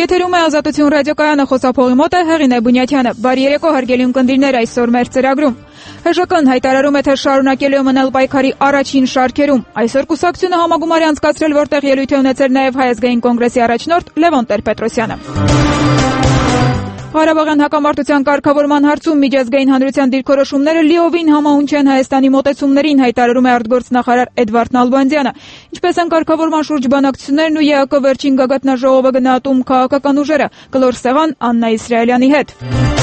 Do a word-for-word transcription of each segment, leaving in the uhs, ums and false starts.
Եթերում է Ազատություն ռադիոկայանը, խոսափողի մոտ է Հեղինե Բունյաթյանը։ Բարի երեկո, հարգելի ունկնդիրներ, այսօր մեր ծրագրում։ Հ Ժ Կն հայտարարում է, թե շարունակելու է մնալ պայքարի առաջին շարքերում։ Այսօր կուսակցությունը համագումար է անցկացրել, որտեղ ելույթ է ունեցել նաև Հայ ազգային կոնգրեսի առաջնորդ Լևոն Տեր-Պետրոսյանը։ Ղարաբաղյան հակամարտության կարգավորման հարցում միջազգային հանրության դիրքորոշումները լիովին համահունչ են Հայաստանի մոտեցումներին, հայտարարում է արտգործնախարար Էդվարդ Նալբանդյանը։ Ինչպես են կարգավորման շուրջ բանակցություններն ու Ե Ա Կը վերջին գագաթնաժողովը գնահատում քաղաքական ուժերը։ Կլոր սեղան Աննա Իսրայելյանի հետ։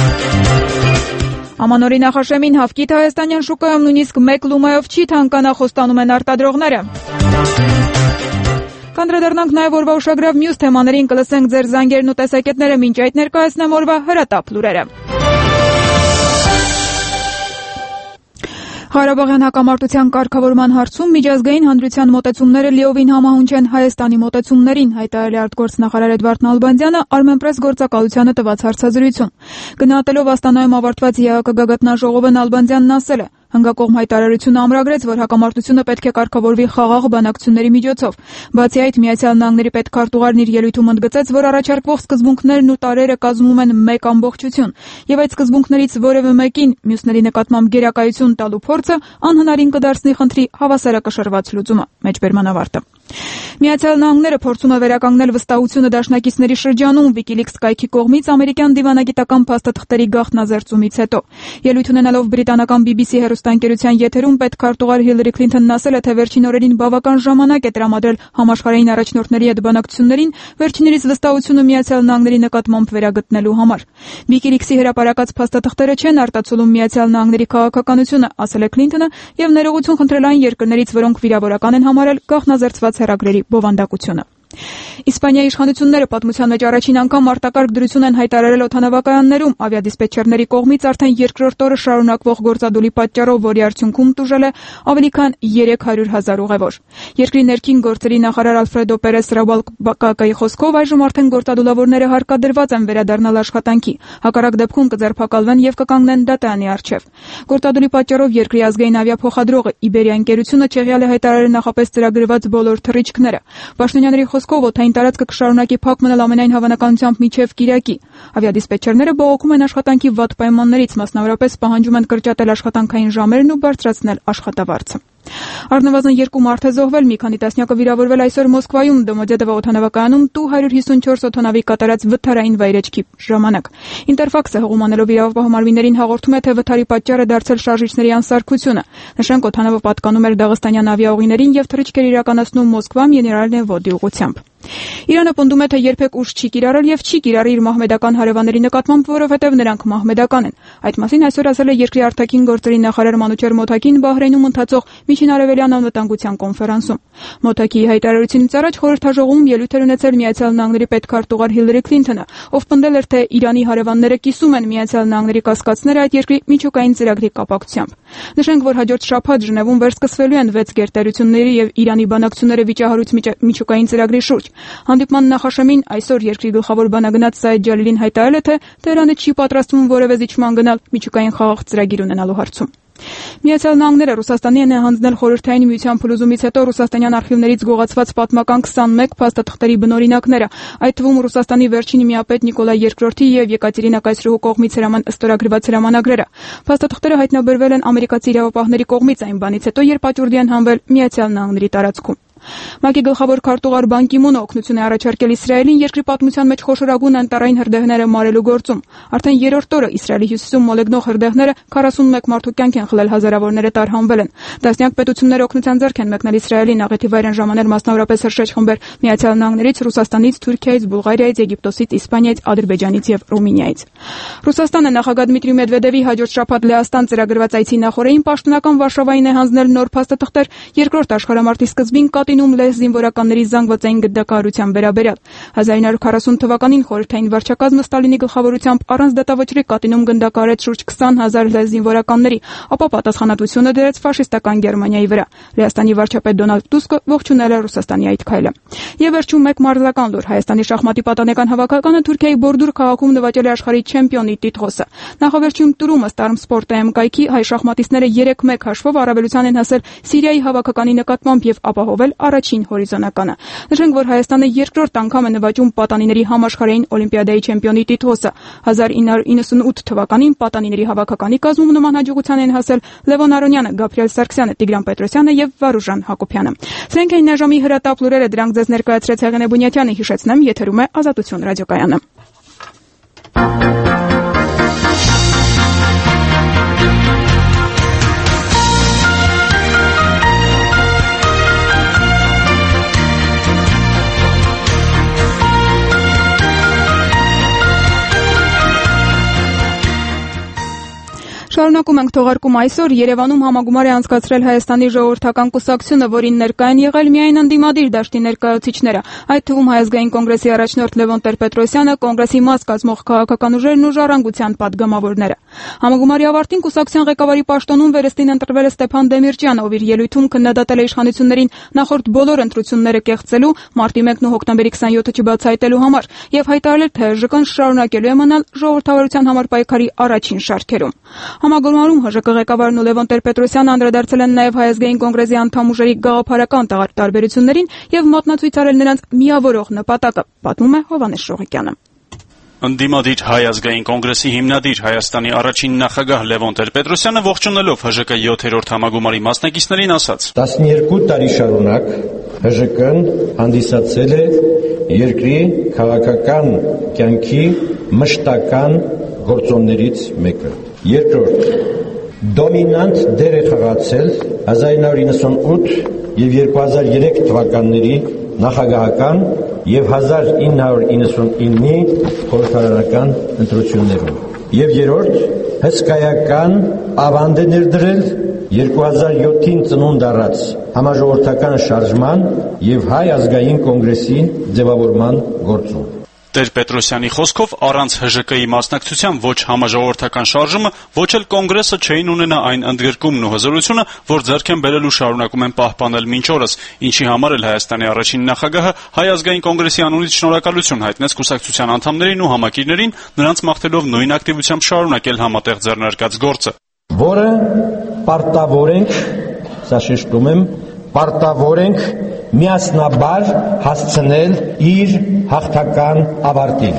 Ամանորի նախաշեմին Հավկիթ հայաստանյան շուկայում նույնիսկ մեկ լումայով չի թանկանա, խոստանում են արտադրողները։ Կանդրադառնանք նաև օրվա ուշագրավ մյուս թեմաներին, կլսենք ձեր զանգերն ու տեսակետները, մինչ այդ ներկայացնեմ օրվա հրատապ լուրերը։ Ղարաբաղյան հակամարտության կարգավորման հարցում միջազգային հանրության մոտեցումները լիովին համահունչ են Հայաստանի մոտեցումներին, հայտարարել է արտգործնախարար Էդվարդ Նալբանդյանը Armenpress գործակալությանը տված հարցազրույցում։ Գնահատելով Աստանայում ավարտված Ե Ա Կը գագաթնաժողովը Նալբանդյանն ասել է. Հնգակողմ հայտարարությունը ամրագրեց, որ հակամարտությունը պետք է կարգավորվի խաղաղ բանակցությունների միջոցով։ Բացի այդ, Միացյալ Նահանգների պետքարտուղարն իր ելույթում ընդգծեց, որ առաջարկվող սկզբունքներն ու տարրերը կազմում են մեկ ամբողջություն, եւ այդ սկզբունքներից որևէ մեկին մյուսների նկատմամբ գերակայություն տալու փորձը անհնարին կդարձնի խնդրի հավասարակշռված լուծումը։ Մեջբերման ավարտը։ Միացյալ Նահանգները փորձում է վերականգնել վստահությունը դաշնակիցների շրջանում Wikileaks կայքի կողմից ամերիկյան դիվանագիտական փաստաթղթերի գաղտնազերծումից հետո։ Ելույթ ունենալով բրիտանական B B C հեռուստաընկերության եթերում պետքարտուղար Հիլարի Քլինթոնն ասել է, թե վերջին օրերին բավական ժամանակ է տրամադրել համաշխարհային առաջնորդների հետ բանակցություններին վերջիններիս վստահությունը Միացյալ Նահանգների նկատմամբ վերագտնելու համար։ Wikileaks-ի հրապարակած փաստաթղթերը չեն արտացոլում Միացյալ Նահանգների քաղաքականությունը, ասել է Քլինթոնը, եւ ներողություն խնդրել այն երկրներից, որոնք վիրավորական են համարել գաղտնազերծված հեռագրերի բովանդակությունը։ Իսպանիայի իշխանությունները պատմության մեջ առաջին անգամ արտակարգ դրություն են հայտարարել օդանավակայաններում ավիադիսպետչերների կողմից արդեն երկրորդ օրը շարունակվող գործադուլի պատճառով, որի արդյունքում տուժել է ավելի քան երեք հարյուր հազար ուղևոր։ Երկրի ներքին գործերի նախարար Ալֆրեդո Պերես Ռաբալկակայի խոսքով այժմ արդեն գործադուլավորները հարկադրված են վերադառնալ աշխատանքի, հակառակ դեպքում կձերբակալվեն եւ կկանգնեն դատարանի առջեւ։ Գործադուլի պատճառով երկրի ազգային ավիափոխադրողը Իբերիա ընկերությունը չեղյալ է հայտարարել նախապես ծրագրված բոլոր թռիչքները։ Պաշտոնյաների խոսքով օդային տարածքը կշարունակի փակ մնալ ամենայն հավանականությամբ մինչև կիրակի։ Ավիադիսպետչերները բողոքում են աշխատանքի վատ պայմաններից, մասնավորապես պահանջում են կրճատել աշխատանքային ժամերն ու բարձրացնել աշխատավարձը։ Առնվազն երկու մարդ է զոհվել, մի քանի տասնյակը վիրավորվել այսօր Մոսկվայում Դոմոդեդովո օդանավակայանում Տու հարյուր հիսունչորս օդանավի կատարած վթարային վայրեջքի ժամանակ։ Ինտերֆաքսը հղումանելով իրավապահամարմիններին հաղորդում է, թե վթարի պատճառը դարձել շարժիչների անսարքությունը։ Նշենք, օդանավը պատկանում էր դաղստանյան ավիաուղիներին եւ թռիչք էր իրականացնում Մոսկվայում Գեներալնե Վոդի ուղղությամբ։ Իրանը պնդում է, թե երբեք ուժ չի կիրառել եւ չի կիրառի իր մահմեդական հարևանների նկատմամբ, որովհետեւ նրանք մահմեդական են։ Այդ մասին այսօր ասել է երկրի արտաքին գործերի նախարար Մանուչեր Մոթակին Բահրեյնում ընթացող միջինարևելյան անվտանգության կոնֆերանսում։ Մոթակիի հայտարարությունից առաջ խորհրդաժողովում ելույթ էր ունեցել Միացյալ Նահանգների պետքարտուղար Հիլարի Քլինթոնը, ով պնդել էր, թե Իրանի հարևանները կիսում են Միացյալ Նահանգների կասկածները այդ երկրի միջուկային ծրագրի կապակցությամբ։ Նշենք, որ հաջորդ շաբաթ Ժնևում վերսկսվելու են վեց գերտերությունների եւ Իրանի բանակցությունները վիճահարույց միջուկային ծրագրի շուրջ։ Հանդիպման նախաշեմին այսօր երկրի գլխավոր բանագնաց Սաեդ Ջալիլին հայտարարել է, թե Տեհրանը չի պատրաստվում որևէ զիջման գնալ միջուկային խաղաղ ծրագիր ունենալու հարցում։ Միացյալ Նահանգները Ռուսաստանին է հանձնել խորհրդային միության փլուզումից հետո ռուսաստանյան արխիվներից գողացված պատմական քսանմեկ փաստաթղթերի բնօրինակները, այդ թվում Ռուսաստանի վերջին միապետ Նիկոլայ երկրորդի եւ Եկատերինա Կայսրուհու կողմից ստորագրված հրամանագրերը։ Փաստաթղթերը հայտնաբերվել են ամերիկացի իրավապահների կողմից այն բանից հետո, երբ աճուրդի են հանվել Միացյալ Նահանգների տարածքում։ ՄԱԿ-ի գլխավոր քարտուղար Բան Կի Մունը օգնություն է առաջարկել Իսրայելին երկրի պատմության մեջ խոշորագույն անտառային հրդեհները մարելու գործում։ Արդեն երրորդ օրը Իսրայելի հյուսիսում մոլեգնող հրդեհները քառասունմեկ մարդու կյանք են խլել, հազարավորները տարհանվել են։ Դասնյակ պետությունները օգնության ձեռք են մեկնել Իսրայելին, աղեթի վայր են ժամանել մասնավորապես հրշեջ խմբեր Միացյալ Նահանգներից, Ռուսաստանից, Թուրքիայից, Բուլղարիայից, Եգիպտոսից, Իսպանիայից, Ադրբեջանից եւ Ռումինիայից։ Ռուսաստանը նախագահ Դմիտրի Մեդվեդևի հաջորդ շաբաթ Լեհաստան ծրագրված այցի նախօրեին պաշտոնական Վարշավային է հանձնել նոր փաստաթղթեր երկրորդ աշխարհամարտի սկզբին կատինում լեհ զինվորականների զանգվածային գդակահարության վերաբերյալ։ հազար ինը հարյուր քառասուն թվականին խորհրդային վարչակազմը Ստալինի գլխավորությամբ առանց դատավճռի կատինում գնդակահարեց շուրջ քսան հազար լեհ զինվորականների, ապա պատասխանատվությունը դրեց ֆաշիստական Գերմանիայի վրա։ Լեհաստանի վարչապետ Դոնալդ Տուսկը ողջունել է Ռուսաստանի այդ քայլը։ Եվ վերջում մեկ մարզական լուր. Հայաստանի շախմատի պատանեկան հավաքականը Թուրքիայի Բորդուր քաղաքում նվաճել է աշխարհի չեմպիոնի տիտղոսը։ Նախավերջում Տուրումը Starm Sport Am կայքի հայ շախմատիստները երեք մեկ հաշվով առավելության են հասել Սիրիայի հավաքականի նկատմամբ եւ ապահովել առաջին հորիզոնականը։ Նշենք, որ Հայաստանը երկրորդ անգամ է նվաճում պատանիների համաշխարհային օլիմպիադայի չեմպիոնի տիտղոսը։ հազար ինը հարյուր իննսունութ թվականին պատանիների հավաքականի կազմում նման հաջողության են հասել Լևոն Արոնյանը, Գաբրիել Սարգսյանը, Տիգրան Պետրոսյանը եւ Վարուժան Հակոբյանը։ Սրանք էին այժմի հրատապ լուրերը, դրանք ձեզ ներկայացրեց Հեղինե Բունյաթյանը, հիշեցնեմ, եթերում է Ազատություն ռադիոկայանը։ Շարունակում ենք թողարկում այսօր Երևանում համագումար է անցկացրել Հայաստանի ժողովրդական կուսակցությունը, որին ներկա են եղել միայն ընդդիմադիր դաշտի ներկայացուցիչները, այդ թվում Հայ ազգային կոնգրեսի առաջնորդ Լևոն Տեր-Պետրոսյանը, կոնգրեսի մաս կազմող քաղաքական ուժերն ու ժառանգության պատգամավորները։ Համագումարի ավարտին կուսակցության ղեկավարի պաշտոնում վերստին ընտրվել է Ստեփան Դեմիրճյանը, ով իր ելույթում քննադատել է իշխանություններին նախորդ բոլոր ընտրությունները կեղծելու, մարտի մեկն ու հոկտեմբերի քսաներկուսը չբացահայտելու համար եւ հայտարարել, թե ԺԿ-ն շարունակելու է մնալ ժողովրդավարության համար պայքարի առաջին շարքերում։ Համագումարում ՀԺԿ ղեկավարն ու Լևոն Տեր-Պետրոսյանը անդրադարձել են նաև Հայ ազգային կոնգրեսի անդամ ուժերի գաղափարական տարբերություններին եւ մատնացույց արել նրանց միավորող նպատակը, պատմում է Հովհաննես Շողիկյանը։ Ընդդիմադիր Հայ ազգային կոնգրեսի հիմնադիր Հայաստանի առաջին նախագահ Լևոն Տեր-Պետրոսյանը ողջունելով ՀԺԿ յոթերորդ համագումարի մասնակիցներին ասաց. տասներկու տարի շարունակ ՀԺԿ-ն հանդիսացել է երկրի քաղաքական կյանքի մշտական գործոններից մեկը։ Երկրորդ, դոմինանտ դեր է խաղացել հազար ինը հարյուր իննսունութ եւ երկու հազար երեք թվականների նախագահական եւ հազար ինը հարյուր իննսունինի խորհրդարանական ընտրություններում։ Եվ երրորդ, հսկայական ավանդ է ներդրել երկու հազար յոթին ծնունդ առած համաժողովրդական շարժման եւ Հայ ազգային կոնգրեսի ձևավորման գործում։ Տեր-Պետրոսյանի խոսքով առանց ՀԺԿ-ի մասնակցության ոչ համաժողովրդական շարժումը, ոչ էլ կոնգրեսը չէին ունենա այն ընդգրկումն ու հզորությունը, որ ձեռք են բերել ու շարունակում են պահպանել մինչ օրս, ինչի համար էլ Հայաստանի առաջին նախագահը Հայ ազգային կոնգրեսի անունից շնորհակալություն հայտնեց կուսակցության անդամներին ու համակիրներին, նրանց մաղթելով նույն ակտիվությամբ շարունակել համատեղ ձեռնարկած գործը։ Որը պարտավոր ենք, սա շեշտում եմ, պարտավոր ենք միասնաբար հասցնել իր հաղթական ավարտին։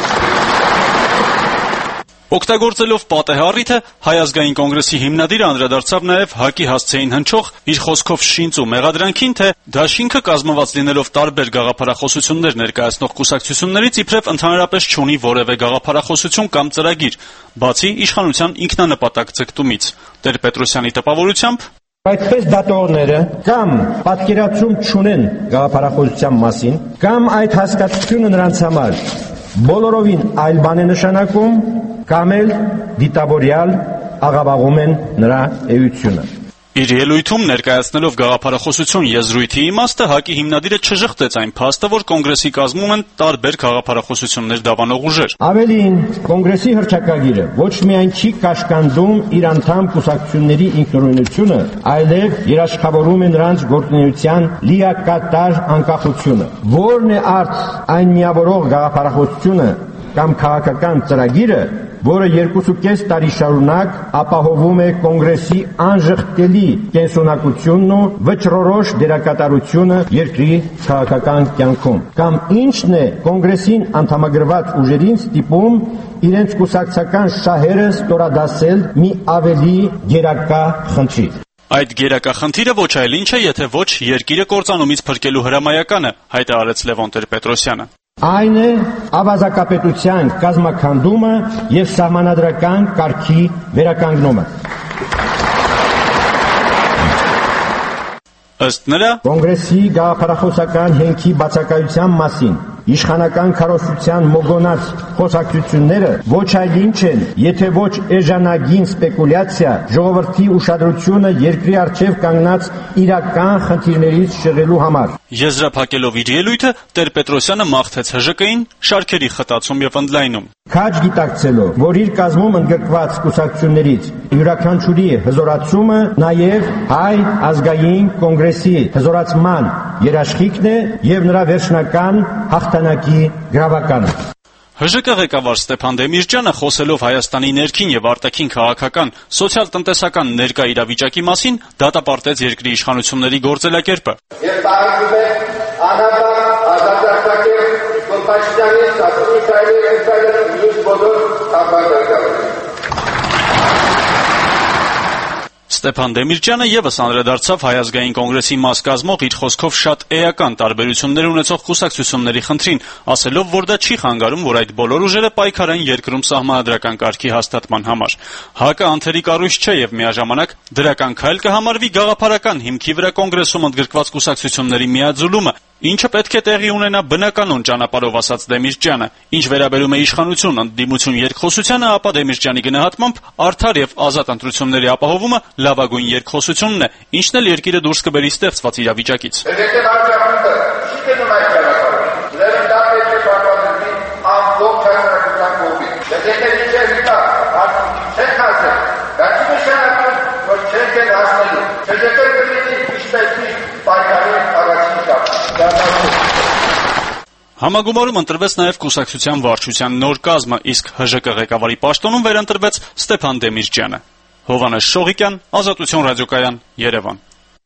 Օգտագործելով պատեհառիթը Հայ ազգային կոնգրեսի հիմնադիրը անդրադարձավ նաև ՀԱԿ-ի հասցեին հնչող իր խոսքով շինծ ու մեղադրանքին, թե դաշինքը կազմված լինելով տարբեր գաղափարախոսություններ ներկայացնող կուսակցություններից իբրև ընդհանրապես չունի որևէ գաղափարախոսություն կամ ծրագիր, բացի իշխանության ինքնանպատակ ձգտումից։ Տեր-Պետրոսյանի տպավորությամբ Այդպես դատողները կամ պատկերացում չունեն գաղափարախոսության մասին, կամ այդ հասկացությունը նրանց համար բոլորովին այլ բան է նշանակում, կամ էլ դիտավորյալ աղավաղում են նրա էությունը։ Իր ելույթում ներկայացնելով գաղափարախոսություն եզրույթի իմաստը ՀԱԿ-ի հիմնադիրը չժխտեց այն փաստը, որ կոնգրեսի կազմում են տարբեր գաղափարախոսություններ դավանող ուժեր։ Ավելին, կոնգրեսի հռչակագիրը ոչ միայն չի կաշկանդում իր անդամ կուսակցությունների ինքնուրույնությունը, այլև երաշխավորում է նրանց գործունեության լիակատար անկախությունը։ Որն է արդ այն միավորող գաղափարախոսությունը կամ քաղաքական ծրագիրը, որը երկուսուկես տարի շարունակ ապահովում է կոնգրեսի անժխտելի կենսունակությունն ու վճռորոշ դերակատարությունը երկրի քաղաքական կյանքում, կամ ինչն է կոնգրեսին անդամագրված ուժերին ստիպում իրենց կուսակցական շահերը ստորադասել մի ավելի գերակա խնդրի։ Այդ գերակա խնդիրը ոչ այլ ինչ է, եթե ոչ երկիրը կործանումից փրկելու հրամայականը, հայտարարեց Լևոն Տեր-Պետրոսյանը։ Այն է ավազակապետության կազմաքանդումը եւ սահմանադրական կարգի վերականգնումը։ Ըստ նրա, կոնգրեսի գաղափարախոսական հենքի բացակայության մասին իշխանական քարոզչության մոգոնած խոսակցությունները ոչ այլ ինչ են, եթե ոչ էժանագին սպեկուլյացիա, ժողովրդի ուշադրությունը երկրի առջև կանգնած իրական խնդիրներից շեղելու համար։ Եզրափակելով իր ելույթը, Տեր-Պետրոսյանը մաղթեց ՀԺԿ-ին շարքերի խտացում եւ ընդլայնում։ Քաջ գիտակցելով, որ իր կազմում ընդգրկված կուսակցություններից յուրաքանչյուրի հզորացումը նաև Հայ ազգային կոնգրեսի հզորացման երաշխիքն է եւ նրա վերջնական հաղթանակի գրավականը։ Հ Ժ Կ ղեկավար Ստեփան Դեմիրճյանը խոսելով Հայաստանի ներքին եւ արտաքին քաղաքական, սոցիալ-տնտեսական ներկա իրավիճակի մասին դատապարտեց երկրի իշխանությունների գործելակերպը։ Եվ տարածում է անհատական ազատագրական կոմպանիաների սոցիալական ինֆրաստրուկտուրի մյուս բոլոր ապրանքները։ Ստեփան Դեմիրճյանը եւս անդրադարձավ Հայ ազգային կոնգրեսի մաս կազմող իր խոսքով շատ էական տարբերություններ ունեցող կուսակցությունների խնդրին, ասելով, որ դա չի խանգարում, որ այդ բոլոր ուժերը պայքարեն երկրում սահմանադրական կարգի հաստատման համար։ ՀԱԿ-ը անթերի կառույց չէ եւ միաժամանակ դրական քայլ կհամարվի գաղափարական հիմքի վրա կոնգրեսում ընդգրկված կուսակցությունների միաձուլումը, ինչը պետք է տեղի ունենա բնականոն ճանապարհով, ասաց Դեմիրճյանը։ Ինչ վերաբերում է իշխանություն ընդդիմություն երկխոսությանը, ապա Դեմիրճյանի գնահատմամբ արդար եւ ազատ ընտրությունների ապահովումը լավագույն երկխոսությունն է, ինչն էլ երկիրը դուրս կբերի ստեղծված իրավիճակից։ Համագումարում ընտրվեց նաև կուսակցության վարչության նոր կազմը, իսկ Հ Ժ Կ ղեկավարի պաշտոնում վերընտրվեց Ստեփան Դեմիրճյանը։ Հովհաննես Շողիկյան, Ազատություն ռադիոկայան, Երևան։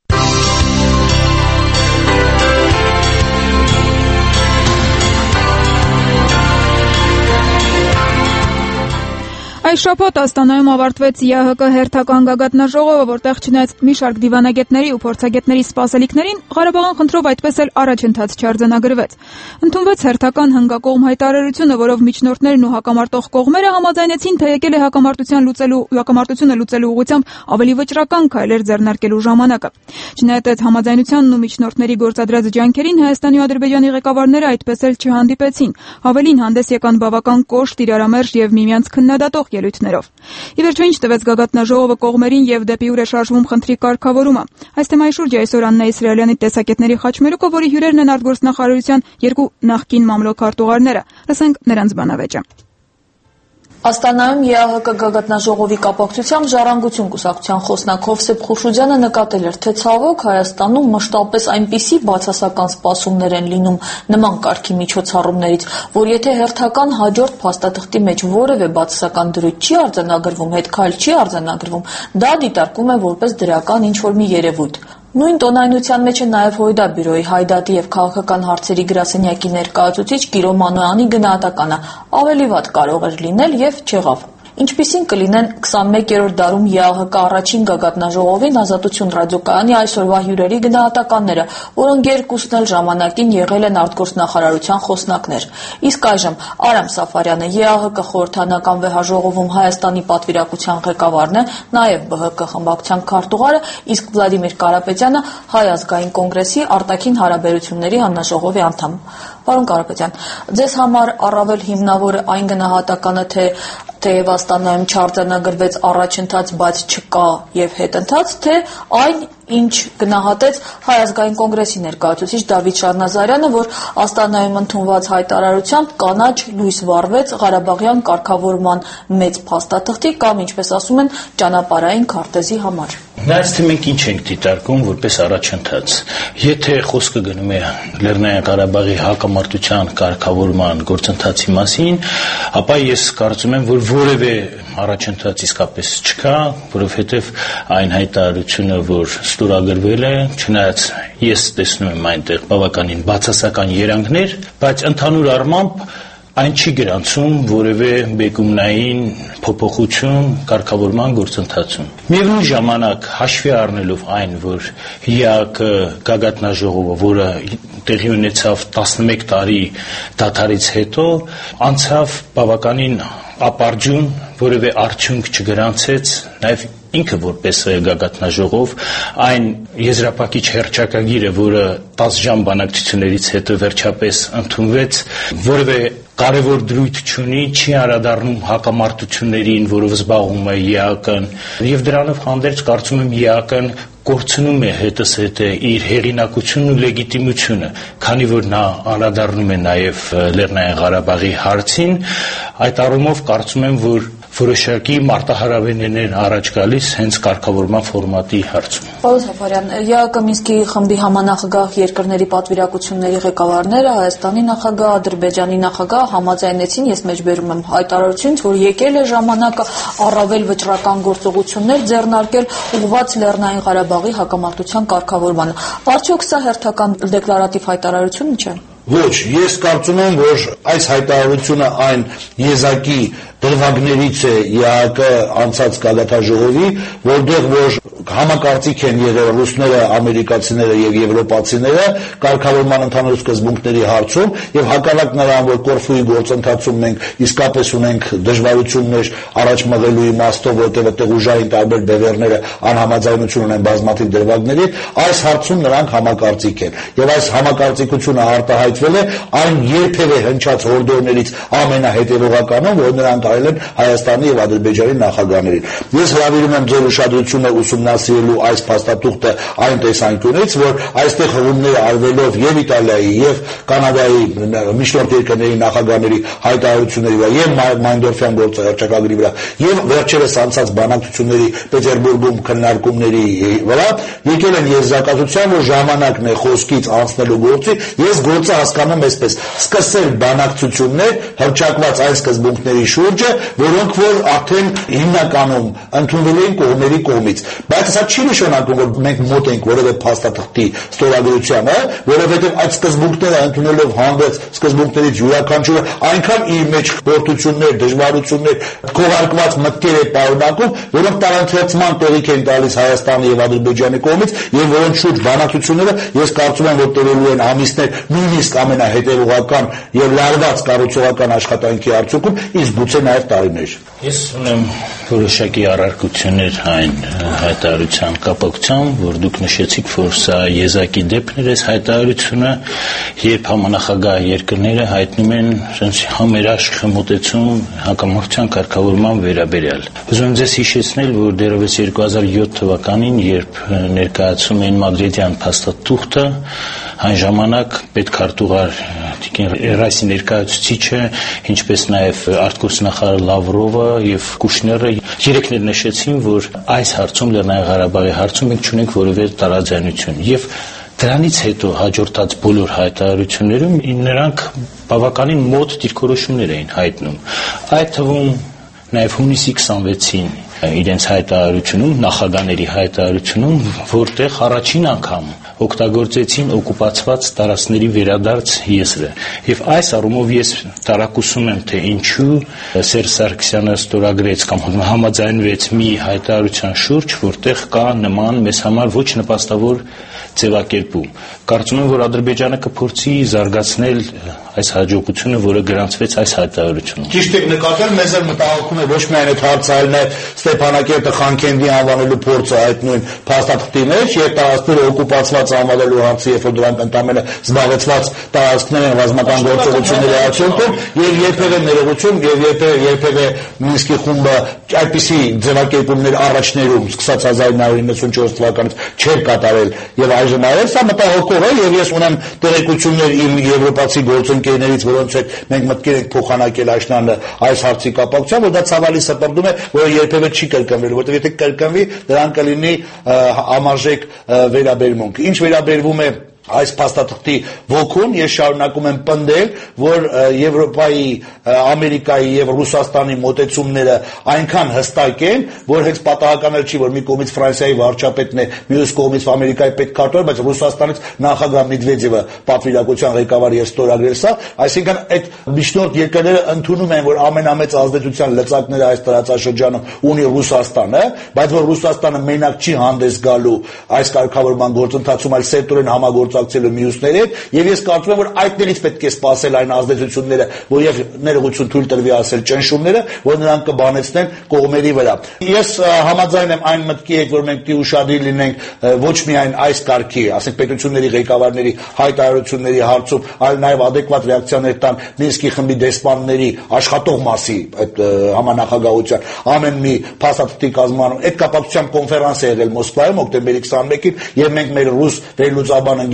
Այս շաբաթ Աստանայում ավարտվեց ԵԱՀԿ հերթական գագաթնաժողովը, որտեղ չնայած մի շարք դիվանագետների ու փորձագետների սպասելիքներին, Ղարաբաղյան խնդրով այդպես էլ առաջընթաց չարձանագրվեց։ Ընդունվեց հերթական հնգակողմ հայտարարությունը, որով միջնորդներն ու հակամարտող կողմերը համաձայնեցին, թե եկել է հակամարտության լուծելու հակամարտությունը լուծելու ուղղությամբ ավելի վճռական քայլեր ձեռնարկելու ժամանակը։ Չնայած այդ համաձայնությանն ու միջնորդների գործադրած ջանքերին, Հայաստանի ու Ադրբեջանի ղեկավարները այդպես էլ չհանդիպեցին։ Ավելին, հանդես եկան բավական կոշտ, իրարամերժ եւ միմյանց քննադատող ելույթներով։ Ի վերջո ինչ տվեց գագաթնաժողովը կողմերին եւ դեպի ուր է շարժվում խնդրի կարգավորումը։ Այս թեմայի շուրջ այսօր Աննա Իսրայելյանի տեսակետների խաչմերուկը, որի հյուրերն են արտգործնախարարության երկու նախկին մամլոքարտուղարները։ Լսենք նրանց բանավեճը։ Աստանայում ԵԱՀԿ գագաթնաժողովի կապակցությամբ Ժառանգություն կուսակցության խոսնակ Հովսեփ Խուշուձյանը նկատել էր, թե ցավոք Հայաստանում մշտապես այնպիսի բացասական սպասումներ են լինում նման կարգի միջոցառումներից, որ եթե հերթական հաջորդ փաստաթղթի մեջ որևէ բացասական դրույթ չի արձանագրվում, հետ քայլ չի արձանագրվում, դա դիտարկում է որպես դրական ինչ-որ մի երևույթ։ Նույն տոնայնության մեջ է նաև Հույդա բյուրոյի հայդատի եւ քաղաքական հարցերի գրասենյակի ներկայացուցիչ Կիրո Մանոյանի գնահատականը, ավելի վատ կարող էր լինել եւ չեղավ։ Ինչպիսին կլինեն քսանմեկերորդ դարում ԵԱՀԿ առաջին գագաթնաժողովին Ազատություն ռադիոկայանի այսօրվա հյուրերի գնահատականները, որոնք երկուսն էլ ժամանակին եղել են արտգործնախարարության խոսնակներ։ Իսկ այժմ Արամ Սաֆարյանը ԵԱՀԿ խորհրդանական վեհաժողովում Հայաստանի պատվիրակության ղեկավարն է, նաև Բ Հ Կ խմբակցության քարտուղարը, իսկ Վլադիմիր Կարապետյանը Հայ ազգային կոնգրեսի արտաքին հարաբերությունների հանձնաժողովի անդամ։ Պարոն Կարապետյան, ձեզ համար առավել հիմնավոր է այն գնահատականը, թե թեև Աստանայում չարձանագրվեց առաջընթաց, բայց չկա եւ հետընթաց, թե այն, ինչ գնահատեց Հայ ազգային կոնգրեսի ներկայացուցիչ Դավիթ Շահնազարյանը, որ Աստանայում ընդունված հայտարարությամբ կանաչ լույս վառվեց Ղարաբաղյան կարգավորման մեծ փաստաթղթի կամ, ինչպես ասում են, ճանապարհային քարտեզի համար։ Նայած թե մենք ինչ ենք դիտարկում որպես առաջընթաց։ Եթե խոսքը գնում է Լեռնային Ղարաբաղի հակամարտության կարգավորման գործընթացի մասին, ապա ես կարծում եմ, որ որևէ առաջընթաց իսկապես չկա, որովհետև այն հայտարարությունը, որ ստորագրվել է, չնայած ես տեսնում եմ այնտեղ բավականին բացասական երանգներ, բայց ընդհանուր առմամբ այն չի գրանցում որևէ բեկումնային փոփոխություն կարգավորման գործընթացում։ Միևնույն ժամանակ հաշվի առնելով այն, որ ԵԱՀԿ գագաթնաժողովը, որը տեղի ունեցավ տասնմեկ տարի դադարից հետո, անցավ բավականին ապարդյուն, որևէ արդյունք չգրանցեց, նաև ինքը որպես գագաթնաժողով այն եզրափակիչ հռչակագիրը, որը տասը ժամ բանակցություններից հետո վերջապես ընդունվեց, որևէ կարևոր դրույթ չունի, չի անդրադառնում հակամարտություններին, որով զբաղվում է ԵԱՀԿ-ն, եւ դրանով հանդերձ կարծում եմ ԵԱՀԿ-ն կորցնում է հետս հետը իր հեղինակությունն ու լեգիտիմությունը, քանի որ նա անդրադառնում է նաև Լեռնային Ղարաբաղի հարցին, այդ առումով կարծում եմ, որ որոշակի մարտահրավերներ առաջ գալիս հենց կարգավորման ֆորմատի հարցում։ Պարոն Սաֆարյան, ԵԱՀԿ Մինսկի խմբի համանախագահ երկրների պատվիրակությունների ղեկավարները Հայաստանի նախագահ, Ադրբեջանի նախագահ համաձայնեցին, ես մեջբերում եմ հայտարարություն, որ եկել է ժամանակը առավել վճռական գործողություններ ձեռնարկել ուղղված Լեռնային Ղարաբաղի հակամարտության կարգավորմանը։ Արդյոք սա հերթական դեկլարատիվ հայտարարություն չէ։ Ոչ, ես կարծում եմ, որ այս հայտարարությունը այն եզակի դրվագներից է ԵԱՀԿ անցած գագաթնաժողովի, որտեղ որ համակարծիք են եղել ռուսները, ամերիկացիները եւ եվրոպացիները կարգավորման ընդհանուր սկզբունքների հարցում եւ հակառակ նրան, որ Կորֆուի գործընթացում մենք իսկապես ունենք դժվարություններ առաջ մղելու իմաստով, որտեղ այդտեղ ուժային տարբեր բևեռները անհամաձայնություն ունեն բազմաթիվ դրվագների, այս հարցում նրանք համակարծիք են եւ այս համակարծիքությունը արտահայտվել է այն երբևէ հնչած հորդորներից ամենահետեւողականում, որ նրանք արել են Հայաստանի եւ Ադրբեջանի նախագահներին։ Ես հրավիրում եմ ձեր ուշադրությունը ուսումնասիրելու այս փաստաթուղթը այն տեսանկյունից, որ այստեղ հղումները արվելով եւ Իտալիայի եւ Կանադայի միջնորդ երկրների նախագահների հայտարարությունների վրա եւ Մայնդորֆյան գործարարչակագրի վրա եւ վերջերս անցած բանակցությունների Պետերբուրգում քննարկումների վրա եկել են եզրակացության, որ ժամանակն է խոսքից անցնելու գործի։ Ես գործը հասկանում այսպես. սկսել բանակցություններ հռչակված այն սկզբունքների շուրջ, որոնք որ արդեն հիմնականում ընդունվել են կողմերի կողմից, բայց սա չի նշանակում, որ մենք մոտ ենք որևէ փաստաթղթի ստորագրությանը, որովհետև այդ սկզբունքները ընդունելով հանրեց սկզբունքներից յուրաքանչյուրը այնքան իր մեջ խորհրդություններ, դժվարություններ, քողարկված մտքեր է պարունակում, որոնք տարանցման տեղիք են տալիս Հայաստանի եւ Ադրբեջանի կողմից եւ որոնց շուրջ բանակցությունները ես կարծում եմ, որ տևելու են ամիսներ, նույնիսկ ամենահետեւողական եւ լարված կառուցողական աշխատանքի արդյունքում, իսկ գուցե նաեւ տարիներ։ Ես ունեմ որոշակի առարկություններ այն հայտարարության կապակցությամբ, որ դուք նշեցիք, որ սա եզակի դեպքն էր, այս հայտարարությունը, երբ համանախագահ երկրները հայտնում են համերաշխ մոտեցում հակամարտության կարգավորման վերաբերյալ։ Ուզում եմ ձեզ հիշեցնել, որ դեռևս երկու հազար յոթ թվականին, երբ ներկայացում էին Մադրիդյան փաստաթուղթը, այն ժամանակ պետքարտուղար Տիկին Ռայսի ներկայացուցիչը, ինչպես նաև արտգործնախարար Լավրովը եւ Կուշները երեքն նշեցին, որ այս հարցում Լեռնային Ղարաբաղի հարցում մենք չունենք որևէ տարաձայնություն եւ դրանից հետո հաջորդած բոլոր հայտարարություններում նրանք բավականին մոտ դիրքորոշումներ էին հայտնում։ Այդ թվում նաև հունիսի քսանվեցին իրենց հայտարարությունում, նախագահների հայտարարությունում, որտեղ առաջին անգամ օգտագործեցին օկուպացված տարածքների վերադարձ եզրը։ Եվ այս առումով ես տարակուսում եմ, թե ինչու Սերժ Սարգսյանը ստորագրեց կամ համաձայնվեց մի հայտարարության շուրջ, որտեղ կա նման մեզ համար ոչ նպաստավոր ձևակերպում։ Կարծում եմ, որ Ադրբեջանը կփորձի զարգացնել այս հաջողությունը, որը գրանցվեց այս հայտարարությունում։ Ճիշտ եք նկատել, մեզ էլ մտահոգում է ոչ միայն այդ հարցը, այլ նաև Ստեփանակերտը Խանքենդի անվանելու փորձը այդ նույն փաստաթղթի մեջ, եւ տարածքները օկուպացված անվանելու հարցը, երբ որ դրանք ընդամենը զբաղեցված տարածքներ են ռազմական գործողությունների արդյունքում, եւ երբևէ ներողություն եւ երբևէ երբևէ Մինսկի խումբը այդպիսի ձևակերպումներ առաջներում սկսած հազար նույնսուն իննսունչորս թվականից չէր կատարել եւ այժմ արել, սա մտահոգող է եւ ես ունեմ տեղեկություններ իմ եվրոպացի գործընկերներից, որոնց հետ մենք մտքեր ենք փոխանակել աշնանը այս հարցի կապակցությամբ, որ դա ցավալի սպրդում է, որը երբևէ չի կրկնվելու, որտեղ եթե կրկնվի, դրան կլինի համարժեք վերաբերմունք։ Ինչ վերաբերվում է այս փաստաթղթի ոգուն, ես շարունակում եմ պնդել, որ Եվրոպայի, Ամերիկայի եւ Ռուսաստանի մոտեցումները այնքան հստակ են, որ հենց պատահական չի, որ մի կողմից Ֆրանսիայի վարչապետն է, մյուս կողմից Ամերիկայի պետքարտուղար, բայց Ռուսաստանից նախագահ Մեդվեդևը պատվիրակության ղեկավար եւ ստորագրել սա, այսինքն այդ միջնորդ երկրները ընդունում են, որ ամենամեծ ազդեցության լծակները այս տարածաշրջանում ունի Ռուսաստանը, բայց որ Ռուսաստանը մենակ չի հանդես գալու այս կարգավորման գործընթացում, այլ սերտորեն համագործակցելու մյուսների հետ, եւ ես կարծում եմ, որ այդներից պետք է սպասել այն ազդեցությունները, որ եւ ներողություն թույլ տրվի ասել ճնշումները, որ նրանք կբանեցնեն կողմերի վրա։ Ես համաձայն եմ այն մտքի հետ, որ մենք դի ուշադիր լինենք ոչ միայն այս կարգի, ասենք պետությունների ղեկավարների հայտարարությունների հարցում, այլ նաեւ adekvat ռեակցիաներ տան Մինսկի խմբի դեսպանների աշխատող մասի այդ համանախագահության ամեն մի փաստաթղթի կազմանում։ Այդ կապակցությամբ կոնֆերանս է եղել Մոսկվայում օկտեմբերի քսանմեկին, եւ մենք մեր ռուս վերլուծաբան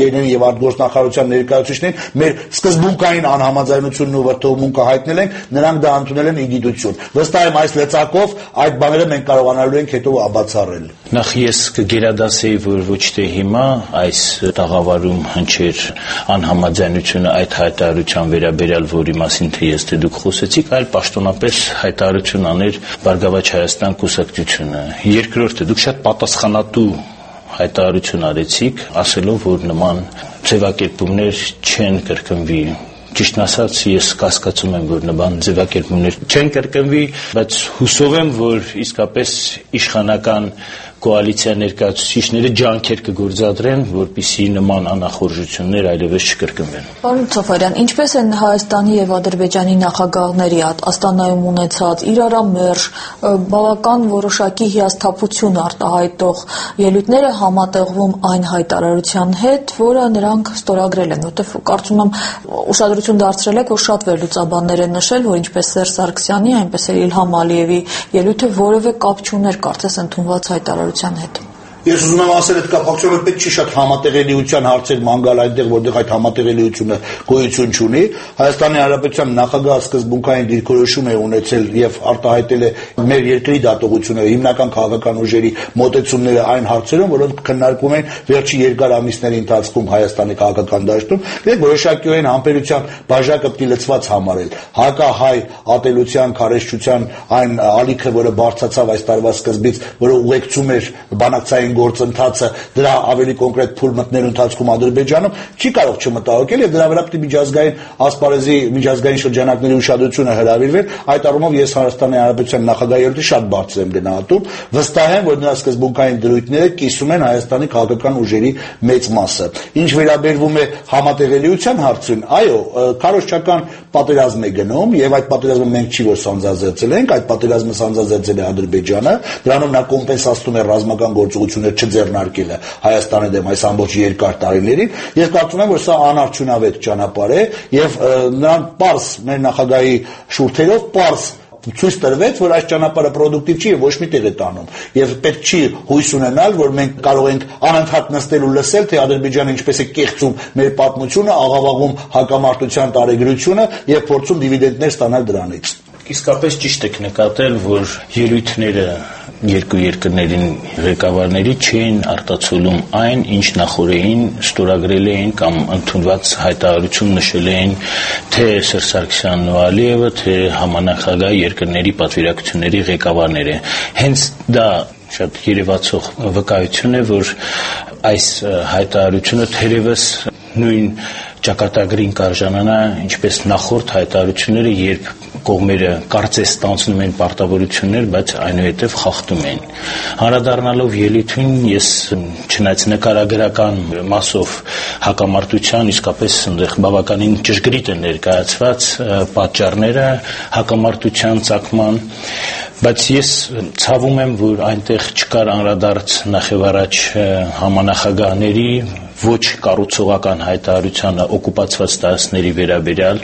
ընկերներին եւ արտգործնախարարության ներկայացուցիչներին մեր սկզբունքային անհամաձայնությունն ու վրդովմունքը հայտնել ենք, նրանք դա ընդունել են ի գիտություն։ Վստահ եմ այս լծակով այդ բաները մենք կարողանալու ենք հետո բացառել։ Նախ ես կգերադասեի, որ ոչ թե հիմա այս տաղավարում հնչեր անհամաձայնությունը այդ հայտարարության վերաբերյալ, որի մասին թե ես թե դուք խոսեցիք, այլ պաշտոնապես հայտարարություն աներ Բարգավաճ Հայաստան կուսակցությունը։ Երկրորդը, դուք շատ պատասխանատու հայտարարություն արեցիք, ասելով, որ նման ձևակերպումներ չեն կրկնվի։ Ճիշտն ասած, ես կասկածում եմ, որ նման ձևակերպումներ չեն կրկնվի, բայց հուսով եմ, որ իսկապես իշխանական կոալիցիա ներկայացուցիչները ջանքեր կգործադրեն, որպեսզի նման անախորժություններ այլևս չկրկնվեն։ Պարոն Սաֆարյան, ինչպես են Հայաստանի եւ Ադրբեջանի նախագահների Աստանայում ունեցած իրարամերժ, բավական որոշակի հիասթափություն արտահայտող ելույթները համատեղվում այն հայտարարության հետ, որը նրանք ստորագրել են, որտեղ կարծում եմ ուշադրություն դարձրել եք, որ շատ վերլուծաբաններ են նշել, որ ինչպես Սերժ Սարգսյանի, այնպես էլ Իլհամ Ալիևի ելույթը որևէ կապ չուներ կարծես ընդունված հայտարարության հետ։ Ես ուզում եմ ասել, այդ կապակցությամբ պետք չի շատ համատեղելիության հարցեր ման գալ այնտեղ, որտեղ այդ համատեղելիությունը գոյություն չունի։ Հայաստանի Հանրապետության նախագահը սկզբունքային դիրքորոշում է ունեցել եւ արտահայտել է մեր երկրի դատողությունը, հիմնական քաղաքական ուժերի մոտեցումները այն հարցերում, որոնք քննարկվում են վերջի երկար ամիսների ընթացքում Հայաստանի քաղաքական դաշտում, եւ որոշակիորեն համբերության բաժակը պիտի լցված համարել։ Հակահայ ատելության, քարեզչության այն ալիքը, որը բարձրացավ այս տարվա սկզբից, որը ուղեկցում էր բանակցային գործընթացը, դրա ավելի կոնկրետ փուլ մտնելու ընթացքում Ադրբեջանում չի կարող չմտահոգել եւ դրա վրա պետք է միջազգային ասպարեզի միջազգային շրջանակների ուշադրությունը հրավիրվեր։ Այդ առումով ես Հայաստանի Հանրապետության նախագահի ելույթը շատ բարձր եմ գնահատում, վստահ եմ, որ նրա սկզբունքային դրույթները կիսում են Հայաստանի քաղաքական ուժերի մեծ մասը։ Ինչ վերաբերվում է համատեղելիության հարցին, այո, քարոզչական պատերազմ է գնում եւ այդ պատերազմը մենք չի որ սանձազերծել ենք, այդ պատերազմը սանձազերծել է Ադրբեջանը, դրանով նա կոմպենսացնում է ռազմական գործողություններ չձեռնարկելը Հայաստանի դեմ այս ամբողջ երկար տարիներին։ Ես կարծում եմ, որ սա անարդյունավետ ճանապարհ է եւ նրան պարզ մեր նախագահի շուրթերով պարզ ցույց տրվեց, որ այս ճանապարհը պրոդուկտիվ չի եւ ոչ մի տեղ է տանում։ Եվ պետք չի հույս ունենալ, որ մենք կարող ենք անընդհատ նստել ու լսել, թե Ադրբեջանը ինչպես է կեղծում մեր պատմությունը, աղավաղում հակամարտության տարեգրությունը եւ փորձում դիվիդենդներ ստանալ դրանից։ Իսկապես ճիշտ եք նկատել, որ ելույթները երկու երկրների ղեկավարների չէին արտացոլում այն, ինչ նախորդին ստորագրել էին կամ ընդունված հայտարարություն նշել էին թե Սերժ Սարգսյանն ու Ալիևը, թե համանախագահ երկրների պատվիրակությունների ղեկավարները։ Հենց դա շատ երևացող վկայություն է, որ այս հայտարարությունը թերևս նույն ճակատագրին կարժանանա, ինչպես նախորդ հայտարարությունները, երբ կողմերը կարծես ստանձնում են պարտավորություններ, բայց այնուհետև խախտում են։ Անդրադառնալով ելույթին, ես չնայած նկարագրական մասով հակամարտության իսկապես այնտեղ բավականին ճշգրիտ են ներկայացված պատճառները հակամարտության ծագման, բայց ես ցավում եմ, որ այնտեղ չկար անդրադարձ նախևառաջ համանախագահների ոչ կառուցողական հայտարարությանը օկուպացված տարածքների վերաբերյալ։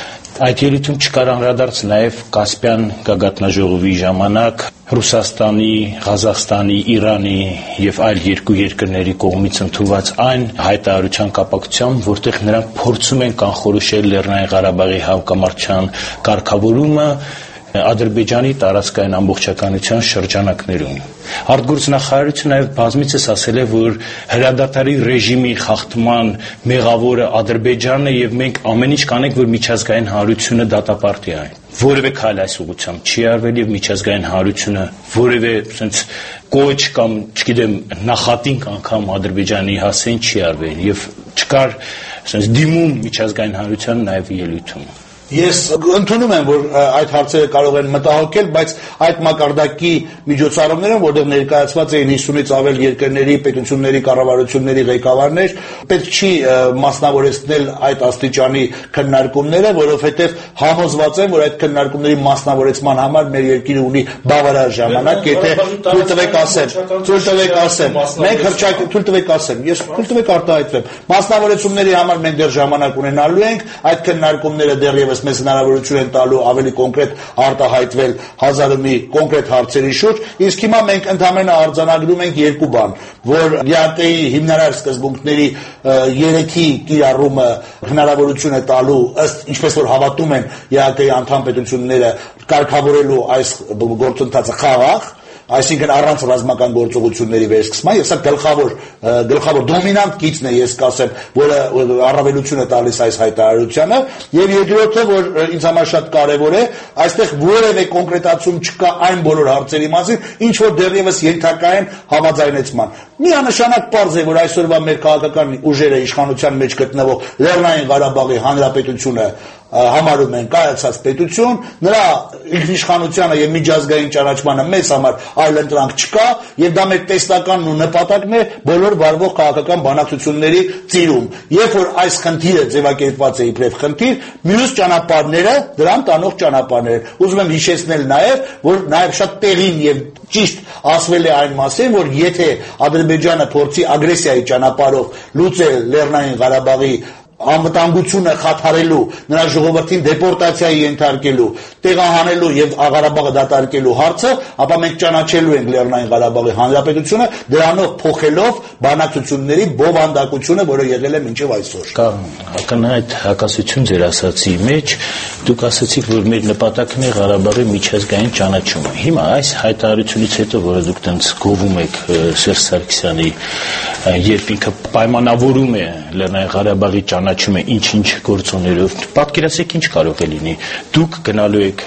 Այդ ելույթում չկար անդրադարձ նաև Կասպյան գագաթնաժողովի ժամանակ Ռուսաստանի, Ղազախստանի, Իրանի եւ այլ երկու երկրների կողմից ընդունված այն հայտարարության կապակցությամբ, որտեղ նրանք փորձում են կանխորոշել Լեռնային Ղարաբաղի հակամարտության կարգավորումը Ադրբեջանի տարածքային ամբողջականության շրջանակներում։ Արտգործնախարարությունը նաև բազմիցս ասել է, որ հրադադարի ռեժիմի խախտման մեղավորը Ադրբեջանն է եւ մենք ամեն ինչ կանենք, որ միջազգային հանրությունը դատապարտի այն։ Որևէ քայլ այս ուղղությամբ չի արվել եւ միջազգային հանրությունը որևէ sense կոչ կամ, չգիտեմ, նախատինք անգամ Ադրբեջանի հասցեն չի արվել եւ չկար sense դիմում միջազգային հանրության նաև ելույթում։ Ես ընդունում եմ, որ այդ հարցերը կարող են մտահոգել, բայց այդ մակարդակի միջոցառումները, որտեղ ներկայացված էին հիսունից ավել երկրների, պետությունների, կառավարությունների ղեկավարներ, պետք չի մասնավորեցնել այդ աստիճանի քննարկումները, որովհետև համոզված եմ, որ այդ քննարկումների մասնավորեցման համար մեր երկիրը ունի բավարար ժամանակ, եթե թույլ տվեք ասեմ, թույլ տվեք ասեմ, մենք հրճակ թույլ տվեք ասեմ, ես թույլ տվեք արտահայտվեմ։ Մասնավորեցումների համար մենք դեռ ժամանակ ունենալու ենք, այդ քննարկումները դեռևս դեռևս մեզ հնարավորություն են տալու ավելի կոնկրետ արտահայտվել հազար մի կոնկրետ հարցերի շուրջ, իսկ հիմա մենք ընդհանրապես արձանագրում ենք երկու բան, որ ԵԱԿ-ի հիմնարար սկզբունքների երեքի կիրառումը հնարավորություն է տալու ըստ ինչպես որ հավատում են ԵԱԿ-ի անդամ պետությունները կարգավորելու այս գործընթացը խաղաղ, այսինքն առանց ռազմական գործողությունների վերսկսման, եւ սա գլխավոր գլխավոր դոմինանտ գիծն է, ես կասեմ, որը առավելություն է տալիս այս հայտարարությանը, եւ երկրորդը, որ ինձ համար շատ կարեւոր է, այստեղ որևէ կոնկրետացում չկա այն բոլոր հարցերի մասին, ինչ որ դեռևս ենթակա են համաձայնեցման։ Միանշանակ պարզ է, որ այսօրվա մեր քաղաքական ուժերը իշխանության մեջ գտնվող Լեռնային Ղարաբաղի Հանրապետությունը համարում են կայացած պետություն, նրա ինքնիշխանությանը եւ միջազգային ճանաչմանը մեզ համար այլ ընտրանք չկա, եւ դա մեր տեսլականն ու նպատակն է բոլոր վարվող քաղաքական բանակցությունների ծիրում։ Երբ որ այս խնդիրը ձևակերպված է իբրև խնդիր, մյուս ճանապարհները դրան տանող ճանապարհներ։ Ուզում եմ հիշեցնել նաեւ, որ նաեւ շատ տեղին եւ ճիշտ ասվել է այն մասին, որ եթե Ադրբեջանը փորձի ագրեսիայի ճանապարհով լուծել Լեռնային Ղարաբաղի անվտանգությունը խաթարելու, նրա ժողովրդին դեպորտացիայի ենթարկելու, տեղահանելու եւ Ղարաբաղը դատարկելու հարցը, ապա մենք ճանաչելու ենք Լեռնային Ղարաբաղի Հանրապետությունը, դրանով փոխելով բանակցությունների բովանդակությունը, որը եղել է մինչեւ այսօր։ Կա ակնհայտ հակասություն ձեր ասացի մեջ, դուք ասացիք, որ մեր նպատակն է Ղարաբաղի միջազգային ճանաչումը։ Հիմա այս հայտարարությունից հետո, որը դուք տենց գովում եք Սերժ Սարգսյանի, երբ ինքը պայմանավորում է Լեռնային Ղարաբաղի ճանաչումը ինչ-ինչ գործոններով, պատկերացրեք ինչ կարող է լինի։ Դուք գնալու եք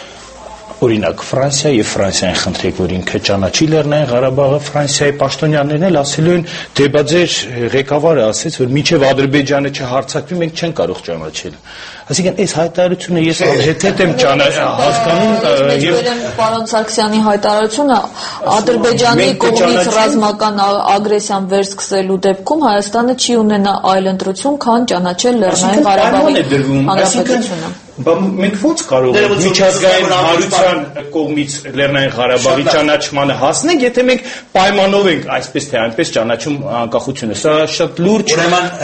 օրինակ Ֆրանսիա եւ Ֆրանսիային խնդրեք, որ ինքը ճանաչի Լեռնային Ղարաբաղը, Ֆրանսիայի պաշտոնյաներն էլ ասելու են, դե բա ձեր ղեկավարը ասեց, որ մինչեւ Ադրբեջանը չհարցակվի, մենք չենք կարող ճանաչել։ Այսինքն այս հայտարարությունը ես անհետ եմ հասկանում եւ պարոն Սարգսյանի հայտարարությունը Ադրբեջանի կողմից ռազմական ագրեսիան վերսկսելու դեպքում Հայաստանը չի ունենա այլ ընտրություն, քան ճանաչել Լեռնային Ղարաբաղի Հանրապետությունը։ Բայց մենք ո՞նց կարող ենք միջազգային հանրության կողմից Լեռնային Ղարաբաղի ճանաչմանը հասնենք, եթե մենք պայմանով ենք այսպես թե այնպես ճանաչում անկախությունը։ Սա շատ լուրջ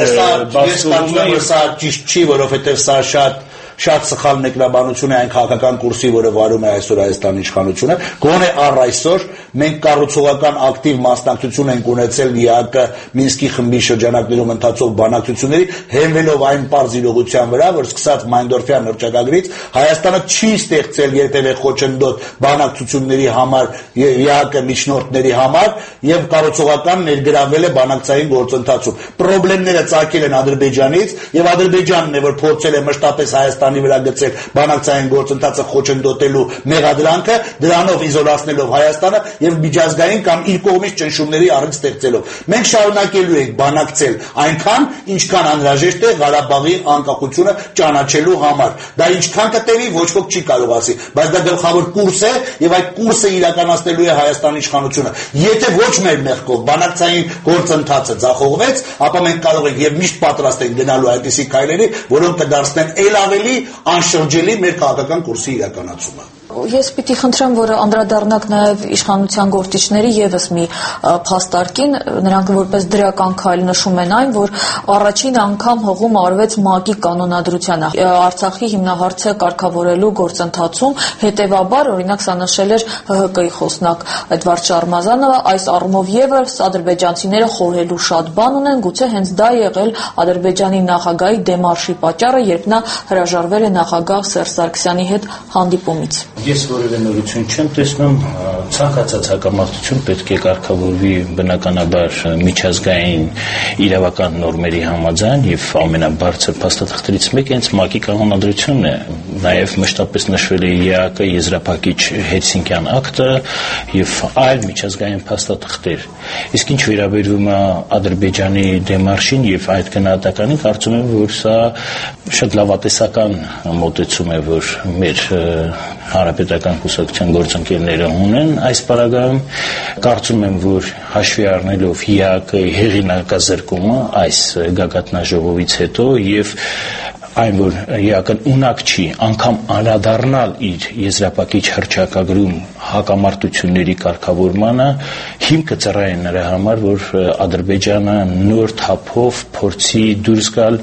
բացառում է, սա ճիշտ չի, որովհետև սա շատ շատ սխալ մեկնաբանություն է այն քաղաքական կուրսի, որը վարում է այսօր Հայաստանի իշխանությունը։ Գոնե առ այսօր մենք կառուցողական ակտիվ մասնակցություն ենք ունեցել ԵԱԿ Մինսկի խմբի շրջանակներում ընթացող բանակցությունների, հենվելով այն պարզ իրողության վրա, որ սկսած Մայնդորֆյան հռչակագրից Հայաստանը չի ստեղծել երբևէ խոչընդոտ բանակցությունների համար, ԵԱԿ միջնորդների համար եւ կառուցողական ներգրավել է բանակցային գործընթացում։ Պրոբլեմները ծագել են Ադրբեջանից եւ Ադրբեջանն է, որ փորձել է մշտապես Հայաստանի վրա գցել բանակցային գործընթացը խոչընդոտելու մեղադրանքը, դրանով իզոլացնելով Հայաստանը եւ միջազգային կամ իր կողմից ճնշումների առիթ ստեղծելով։ Մենք շարունակելու ենք բանակցել այնքան, ինչքան անհրաժեշտ է Ղարաբաղի անկախությունը ճանաչելու համար։ Դա ինչքան կտևի, ոչ ոք չի կարող ասի, բայց դա գլխավոր կուրս է եւ այդ կուրսը իրականացնելու է Հայաստանի իշխանությունը։ Եթե ոչ մեր մեղքով բանակցային գործընթացը ձախողվեց, ապա մենք կարող ենք եւ միշտ պատրաստ ենք գնալու այդպիսի քայլերի, որոնք կդարձնեն ել ավելի անշրջելի մեր քաղաքական կուրսի իրականացումը։ Ես պիտի խնդրեմ, որ անդրադառնաք նաև իշխանության գործիչների եւս մի փաստարկին, նրանք որպես դրական քայլ նշում են այն, որ առաջին անգամ հողում արվեց ՄԱԿ-ի կանոնադրությանը Արցախի հիմնահարցը կարգավորելու գործընթացում, հետեւաբար, օրինակ, սա նշել էր ՀՀԿ-ի խոսնակ Էդվարդ Շարմազանովը, այս առումով եւս ադրբեջանցիները խորհելու շատ բան ունեն, գուցե հենց դա եղել Ադրբեջանի նախագահի դեմարշի պատճառը, երբ նա հրաժարվել է նախագահ Սերժ Սարգսյանի հետ հանդիպումից։ Ես որևէ նորություն չեմ տեսնում, ցանկացած հակամարտություն պետք է կարգավորվի բնականաբար միջազգային իրավական նորմերի համաձայն եւ ամենաբարձր փաստաթղթերից մեկը հենց ՄԱԿ-ի կանոնադրությունն է, նաեւ մշտապես նշվել է ԵԱԿ եզրափակիչ Հելսինկյան ակտը եւ այլ միջազգային փաստաթղթեր։ Իսկ ինչ վերաբերում է Ադրբեջանի դեմարշին եւ այդ գնահատականին, կարծում եմ, որ սա շատ լավատեսական մոտեցում է, որ մեր Հանրապետական կուսակցության գործընկերները ունեն այս պարագայում, կարծում եմ, որ հաշվի առնելով ԵԱԿ-ի հեղինակազրկումը այս գագաթնաժողովից հետո եւ այն որ իական ունակ չի անգամ անդրադառնալ իր եզրափակիչ հռչակագրում հակամարտությունների կարգավորմանը, հիմքը ծառայեն նրա համար, որ Ադրբեջանը նոր թափով փորձի դուրս գալ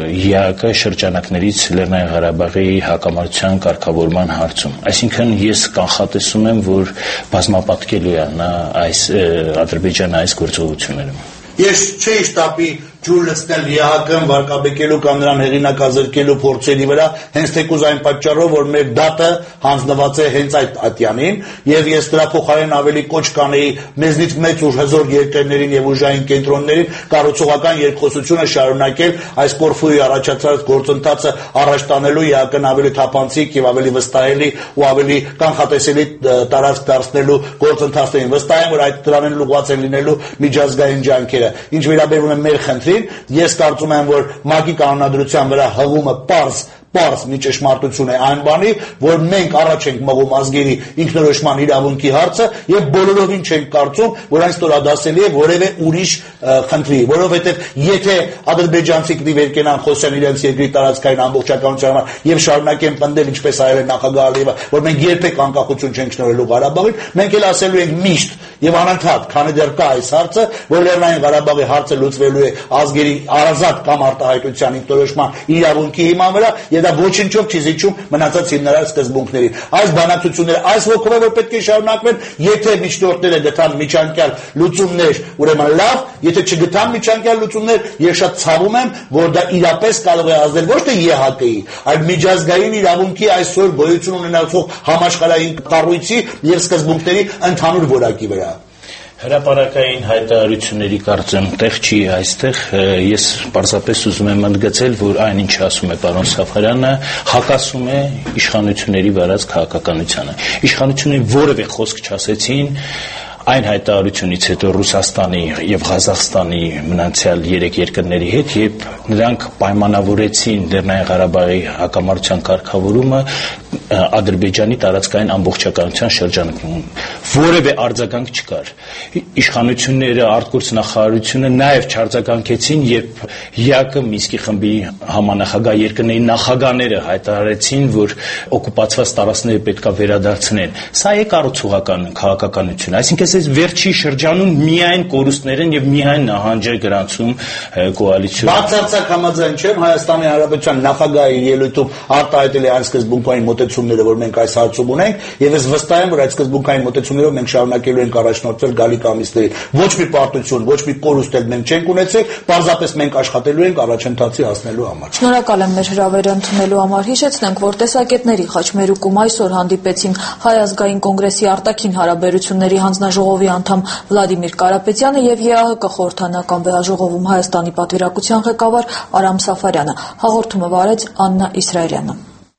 իական շրջանակներից Լեռնային Ղարաբաղի հակամարտության կարգավորման հարցում։ Այսինքն ես կանխատեսում եմ, որ բազմապատկելու է նա այս Ադրբեջանը այս գործողություններում։ Ես չէի շտապի ջուր լցնել ԵԱՀԿ-ն վարկաբեկելու կամ նրան հեղինակազրկելու փորձերի վրա, հենց թեկուզ այն պատճառով, որ մեր դատը հանձնված է հենց այդ ատյանին, եւ ես դրա փոխարեն ավելի կոչ կանեի մեզնից մեծ ու հզոր երկրներին եւ ուժային կենտրոններին կառուցողական երկխոսությունը շարունակել այս Կորֆուի առաջացած գործընթացը առաջ տանելու ԵԱՀԿ-ն ավելի թափանցիկ եւ ավելի վստահելի ու ավելի կանխատեսելի տարածք դարձնելու գործընթացներին։ Վստահ եմ, որ այդ դրանեն լուղված են լինելու միջազգային ջանքերը։ Ինչ վերաբերում է մեր խնդրին, ես կարծում եմ, որ ՄԱԿ-ի կանոնադրության վրա հղումը պարզ պարզ մի ճշմարտություն է այն բանի, որ մենք առաջ ենք մղում ազգերի ինքնորոշման իրավունքի հարցը եւ բոլորովին չենք կարծում, որ այն ստորադասելի է որևէ ուրիշ խնդրի, որովհետեւ եթե ադրբեջանցիք վերկենան խոսեն իրենց երկրի տարածքային ամբողջականության համար եւ շարունակեն պնդել, ինչպես արել են նախագահ Ալիևը, որ մենք երբեք անկախություն չենք շնորհելու Ղարաբաղին, մենք էլ ասելու ենք միշտ եւ անընդհատ, քանի դեռ կա այս հարցը, որ Լեռնային Ղարաբաղի հարցը լուծվելու է ազգերի ազատ կամ արտահայտության ինքնորոշման իրավունքի հիման վրա, եւ դա ոչինչով չի զիջում մնացած հիմնարար սկզբունքներին։ Այս բանակցությունները այս ոգով է որ պետք է շարունակվեն, եթե միջնորդները գտան միջանկյալ լուծումներ, ուրեմն լավ, եթե չգտան միջանկյալ լուծումներ, ես շատ ցավում եմ, որ դա իրապես կարող է ազդել ոչ թե ԵԱՀԿ-ի, այլ միջազգային իրավունքի այսօր գոյություն ունենալով համաշխարհային կառույցի եւ սկզբունքների ընդհանուր որակի վրա։ Հրապարակային հայտարարությունների կարծեմ տեղ չի այստեղ, ես պարզապես ուզում եմ ընդգծել, որ այն ինչ ասում է պարոն Սաֆարյանը, հակասում է իշխանությունների վարած քաղաքականությանը։ Իշխանությունները որևէ խոսք չասեցին այն հայտարարությունից հետո Ռուսաստանի եւ Ղազախստանի մնացյալ երեք երկրների հետ, երբ նրանք պայմանավորեցին Լեռնային Ղարաբաղի հակամարտության կարգավորումը Ադրբեջանի տարածքային ամբողջականության շրջանում, որևէ արձագանք չկար։ Իշխանությունները, արտգործ նախարարությունը նաեւ չարձագանքեցին, երբ ԵԱՀԿ Մինսկի խմբի համանախագահ երկրների նախագահները հայտարարեցին, որ օկուպացված տարածքները պետք է վերադարձնեն։ Սա է կառուցողական քաղաքականություն, այսինքն այս վերջի շրջանում միայն կորուստներն եւ միայն նահանջ է գրանցում կոալիցիոն։ Բացարձակ համաձայն չեմ, Հայաստանի Հանրապետության նախագահի ելույթում արտահայտել է այն սկզբունքային մոտեցումները, որ մենք այս հարցում ունենք, եւ ես վստահ եմ, որ այդ սկզբունքային մոտեցումներով մենք շարունակելու ենք առաջնորդվել գալիք ամիսներին։ Ոչ մի պարտություն, ոչ մի կորուստ էլ մենք չենք ունեցել, պարզապես մենք աշխատելու ենք առաջընթացի հասնելու համար։ Շնորհակալ եմ մեր հրավերը ընդունելու համար։ Հիշեցնենք, որ տեսակետների խաչմերուկում այսօր հանդիպեցին Հայ ազգային կոնգրեսի արտաքին հարաբերությունների հանձնաժողովի անդամ Վլադիմիր Կարապետյանը եւ ԵԱՀԿ խորհրդանական վեհաժողովում Հայաստանի պատվիրակության ղեկավար Արամ Սաֆարյանը։ Հաղորդումը վարեց Աննա Իսրայելյանը։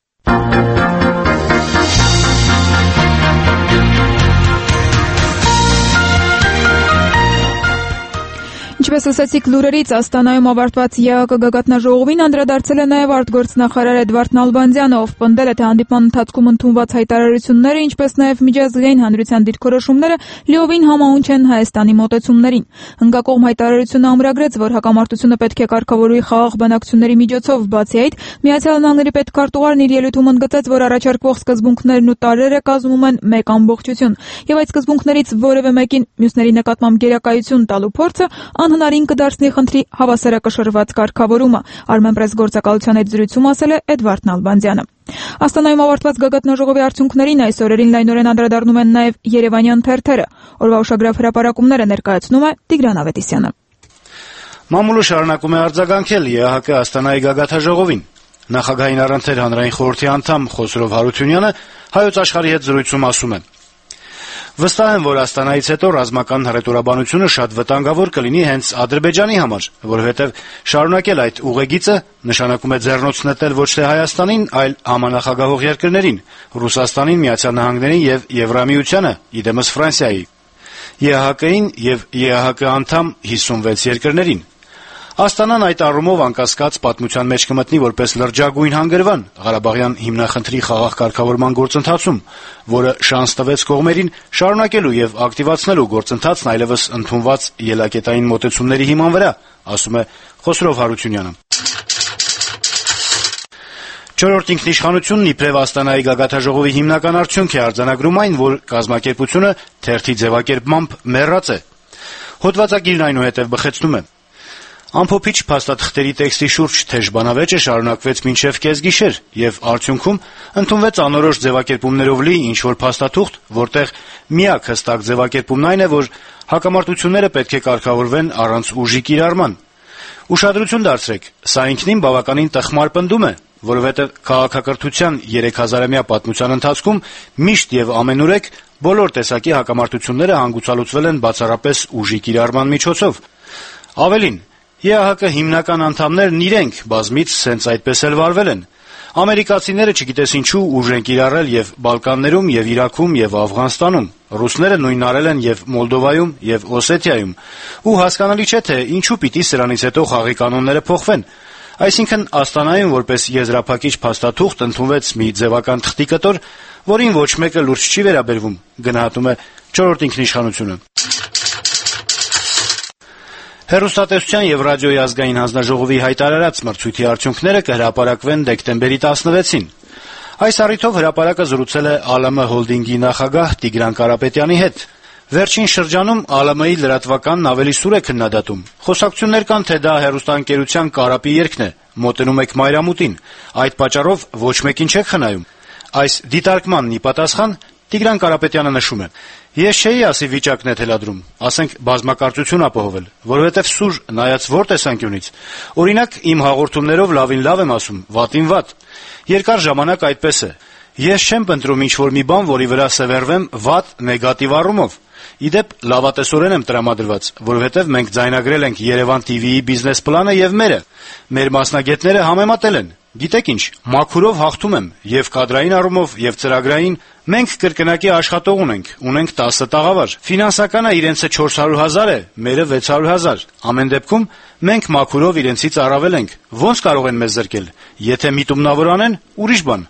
Ինչպես ասացիք լուրերից, Աստանայում ավարտված ԵԱՀԿ գագաթնաժողովին անդրադարձել է նաև արտգործնախարար Էդվարդ Նալբանդյանը, ով պնդել է, թե հանդիպման ընթացքում ընդունված հայտարարությունները, ինչպես նաև միջազգային հանրության դիրքորոշումները լիովին համահունչ են Հայաստանի մոտեցումներին։ Հնգակողմ հայտարարությունը ամրագրեց, որ հակամարտությունը պետք է կարգավորվի խաղաղ բանակցությունների միջոցով, բացի այդ, Միացյալ Նահանգների պետքարտուղարն իր ելույթում ընդգծեց, որ առաջարկվող սկզբունքներն ու տարրերը կազմում են մեկ ամբողջություն, եւ այդ սկզբունքներից որևէ մեկին մյուսների նկատմամբ գերակայություն տալու փորձը անհնարին կդարձնի խնդրի հավասարակշռված կարգավորումը, Armenpress գործակալության հետ զրույցում ասել է Էդվարդ Նալբանդյանը։ Աստանայում ավարտված գագաթնաժողովի արդյունքներին այս օրերին լայնորեն անդրադառնում են նաև երևանյան թերթերը։ Օրվա ուշագրավ հրապարակումները ներկայացնում է Տիգրան Ավետիսյանը։ Մամուլը շարունակում է արձագանքել ԵԱՀԿ Աստանայի գագաթնաժողովին։ Նախագահային առընթեր հանրային խորհրդի անդամ Խոսրով Հարությունյանը Հայոց աշխարհի հետ զրույցում ասում է. Վստահ եմ, որ Աստանայից հետո ռազմական հռետորաբանությունը շատ վտանգավոր կլինի հենց Ադրբեջանի համար, որովհետև շարունակել այդ ուղեգիծը նշանակում է ձեռնոց նետել ոչ թե Հայաստանին, այլ համանախագահող երկրներին՝ Ռուսաստանին, Միացյալ Նահանգներին եւ Եվրամիությանը, իդեմս Ֆրանսիայի, ԵԱՀԿ-ին եւ ԵԱՀԿ անդամ հիսունվեց երկրներին։ Աստանան այդ առումով անկասկած պատմության մեջ կմտնի որպես լրջագույն հանգրվան Ղարաբաղյան հիմնախնդրի խաղաղ կարգավորման գործընթացում, որը շանս տվեց կողմերին շարունակելու եւ ակտիվացնելու գործընթացն այլևս ընդունված ելակետային մոտեցումների հիման վրա, ասում է Խոսրով Հարությունյանը։ Չորրորդ ինքնիշխանությունն իբրև Աստանայի գագաթաժողովի հիմնական արդյունք է արձանագրում այն, որ կազմակերպությունը թերթի ձևակերպմամբ մեռած է։ Հոդվածագիրն այնուհետև բխեցնում է. Ամփոփիչ փաստաթղթերի տեքստի շուրջ թեժ բանավեճը շարունակվեց մինչև կեսգիշեր, եւ արդյունքում ընդունվեց անորոշ ձևակերպումներով լի ինչ-որ փաստաթուղթ, որտեղ միակ հստակ ձևակերպումն այն է, որ հակամարտությունները պետք է կարգավորվեն առանց ուժի կիրառման։ Ուշադրություն դարձրեք, սա ինքնին բավականին տխմար պնդում է, որովհետև քաղաքակրթության երեք հազարամյա պատմության ընթացքում միշտ եւ ամենուրեք բոլոր տեսակի հակամարտությունները հանգուցալուծվել են բացառապես ուժի կիրառման միջոցով։ Ավելին, ԵԱՀԿ հիմնական անդամներն իրենք բազմից սենց այդպես էլ վարվել են։ Ամերիկացիները չգիտես ինչու ուժ են կիրառել եւ Բալկաններում, եւ Իրաքում, եւ Աֆղանստանում, ռուսները նույնն արել են եւ Մոլդովայում, եւ Օսեթիայում, ու հասկանալի չէ թե ինչու պիտի սրանից հետո խաղի կանոնները փոխվեն։ Այսինքն Աստանայում որպես եզրափակիչ փաստաթուղթ ընդունվեց մի ձևական թղթի կտոր, որին ոչ մեկը լուրջ չի վերաբերվում, գնահատում է չորրորդ ինքնիշխանությունը։ Հեռուստատեսության եւ ռադիոյի ազգային հանձնաժողովի հայտարարած մրցույթի արդյունքները կհրապարակվեն դեկտեմբերի տասնվեցին։ Այս առիթով հրապարակը զրուցել է ԱԼՄ հոլդինգի նախագահ Տիգրան Կարապետյանի հետ։ Վերջին շրջանում ԱԼՄ-ի լրատվականն ավելի սուր է քննադատում։ Խոսակցություններ կան, թե դա հեռուստաընկերության կարապի երգն է, մոտենում եք մայրամուտին, այդ պատճառով ոչ մեկին չեք խնայում։ Այս դիտարկմանն ի պատասխան Տիգրան Կարապետյանը նշում է. Ես չէի ասի վիճակն է թելադրում, ասենք բազմակարծություն ապահովել, որովհետև սուր նայած որ տեսանկյունից։ Օրինակ, իմ հաղորդումներով լավին լավ եմ ասում, վատին վատ։ Երկար ժամանակ այդպես է։ Ես չեմ ընտրում ինչ-որ մի բան, որի վրա սևեռվեմ վատ, նեգատիվ առումով։ Իդեպ, լավատեսորեն եմ տրամադրված, որովհետև մենք ձայնագրել ենք Երևան Թի Վիի բիզնես պլանը եւ մերը։ Մեր մասնագետները համեմատել են։ Գիտեք ինչ, մաքուրով հաղթում եմ, եւ կադրային առումով, եւ ծրագրային։ Մենք կրկնակի աշխատող ունենք, ունենք տասը տաղավար։ Ֆինանսականը իրենցը չորս հարյուր հազար է, մերը վեց հարյուր հազար։ Ամեն դեպքում մենք մաքուրով իրենցից առավել ենք։ Ոնց կարող են մեզ զրկել։ Եթե միտումնավոր անեն, ուրիշ բան։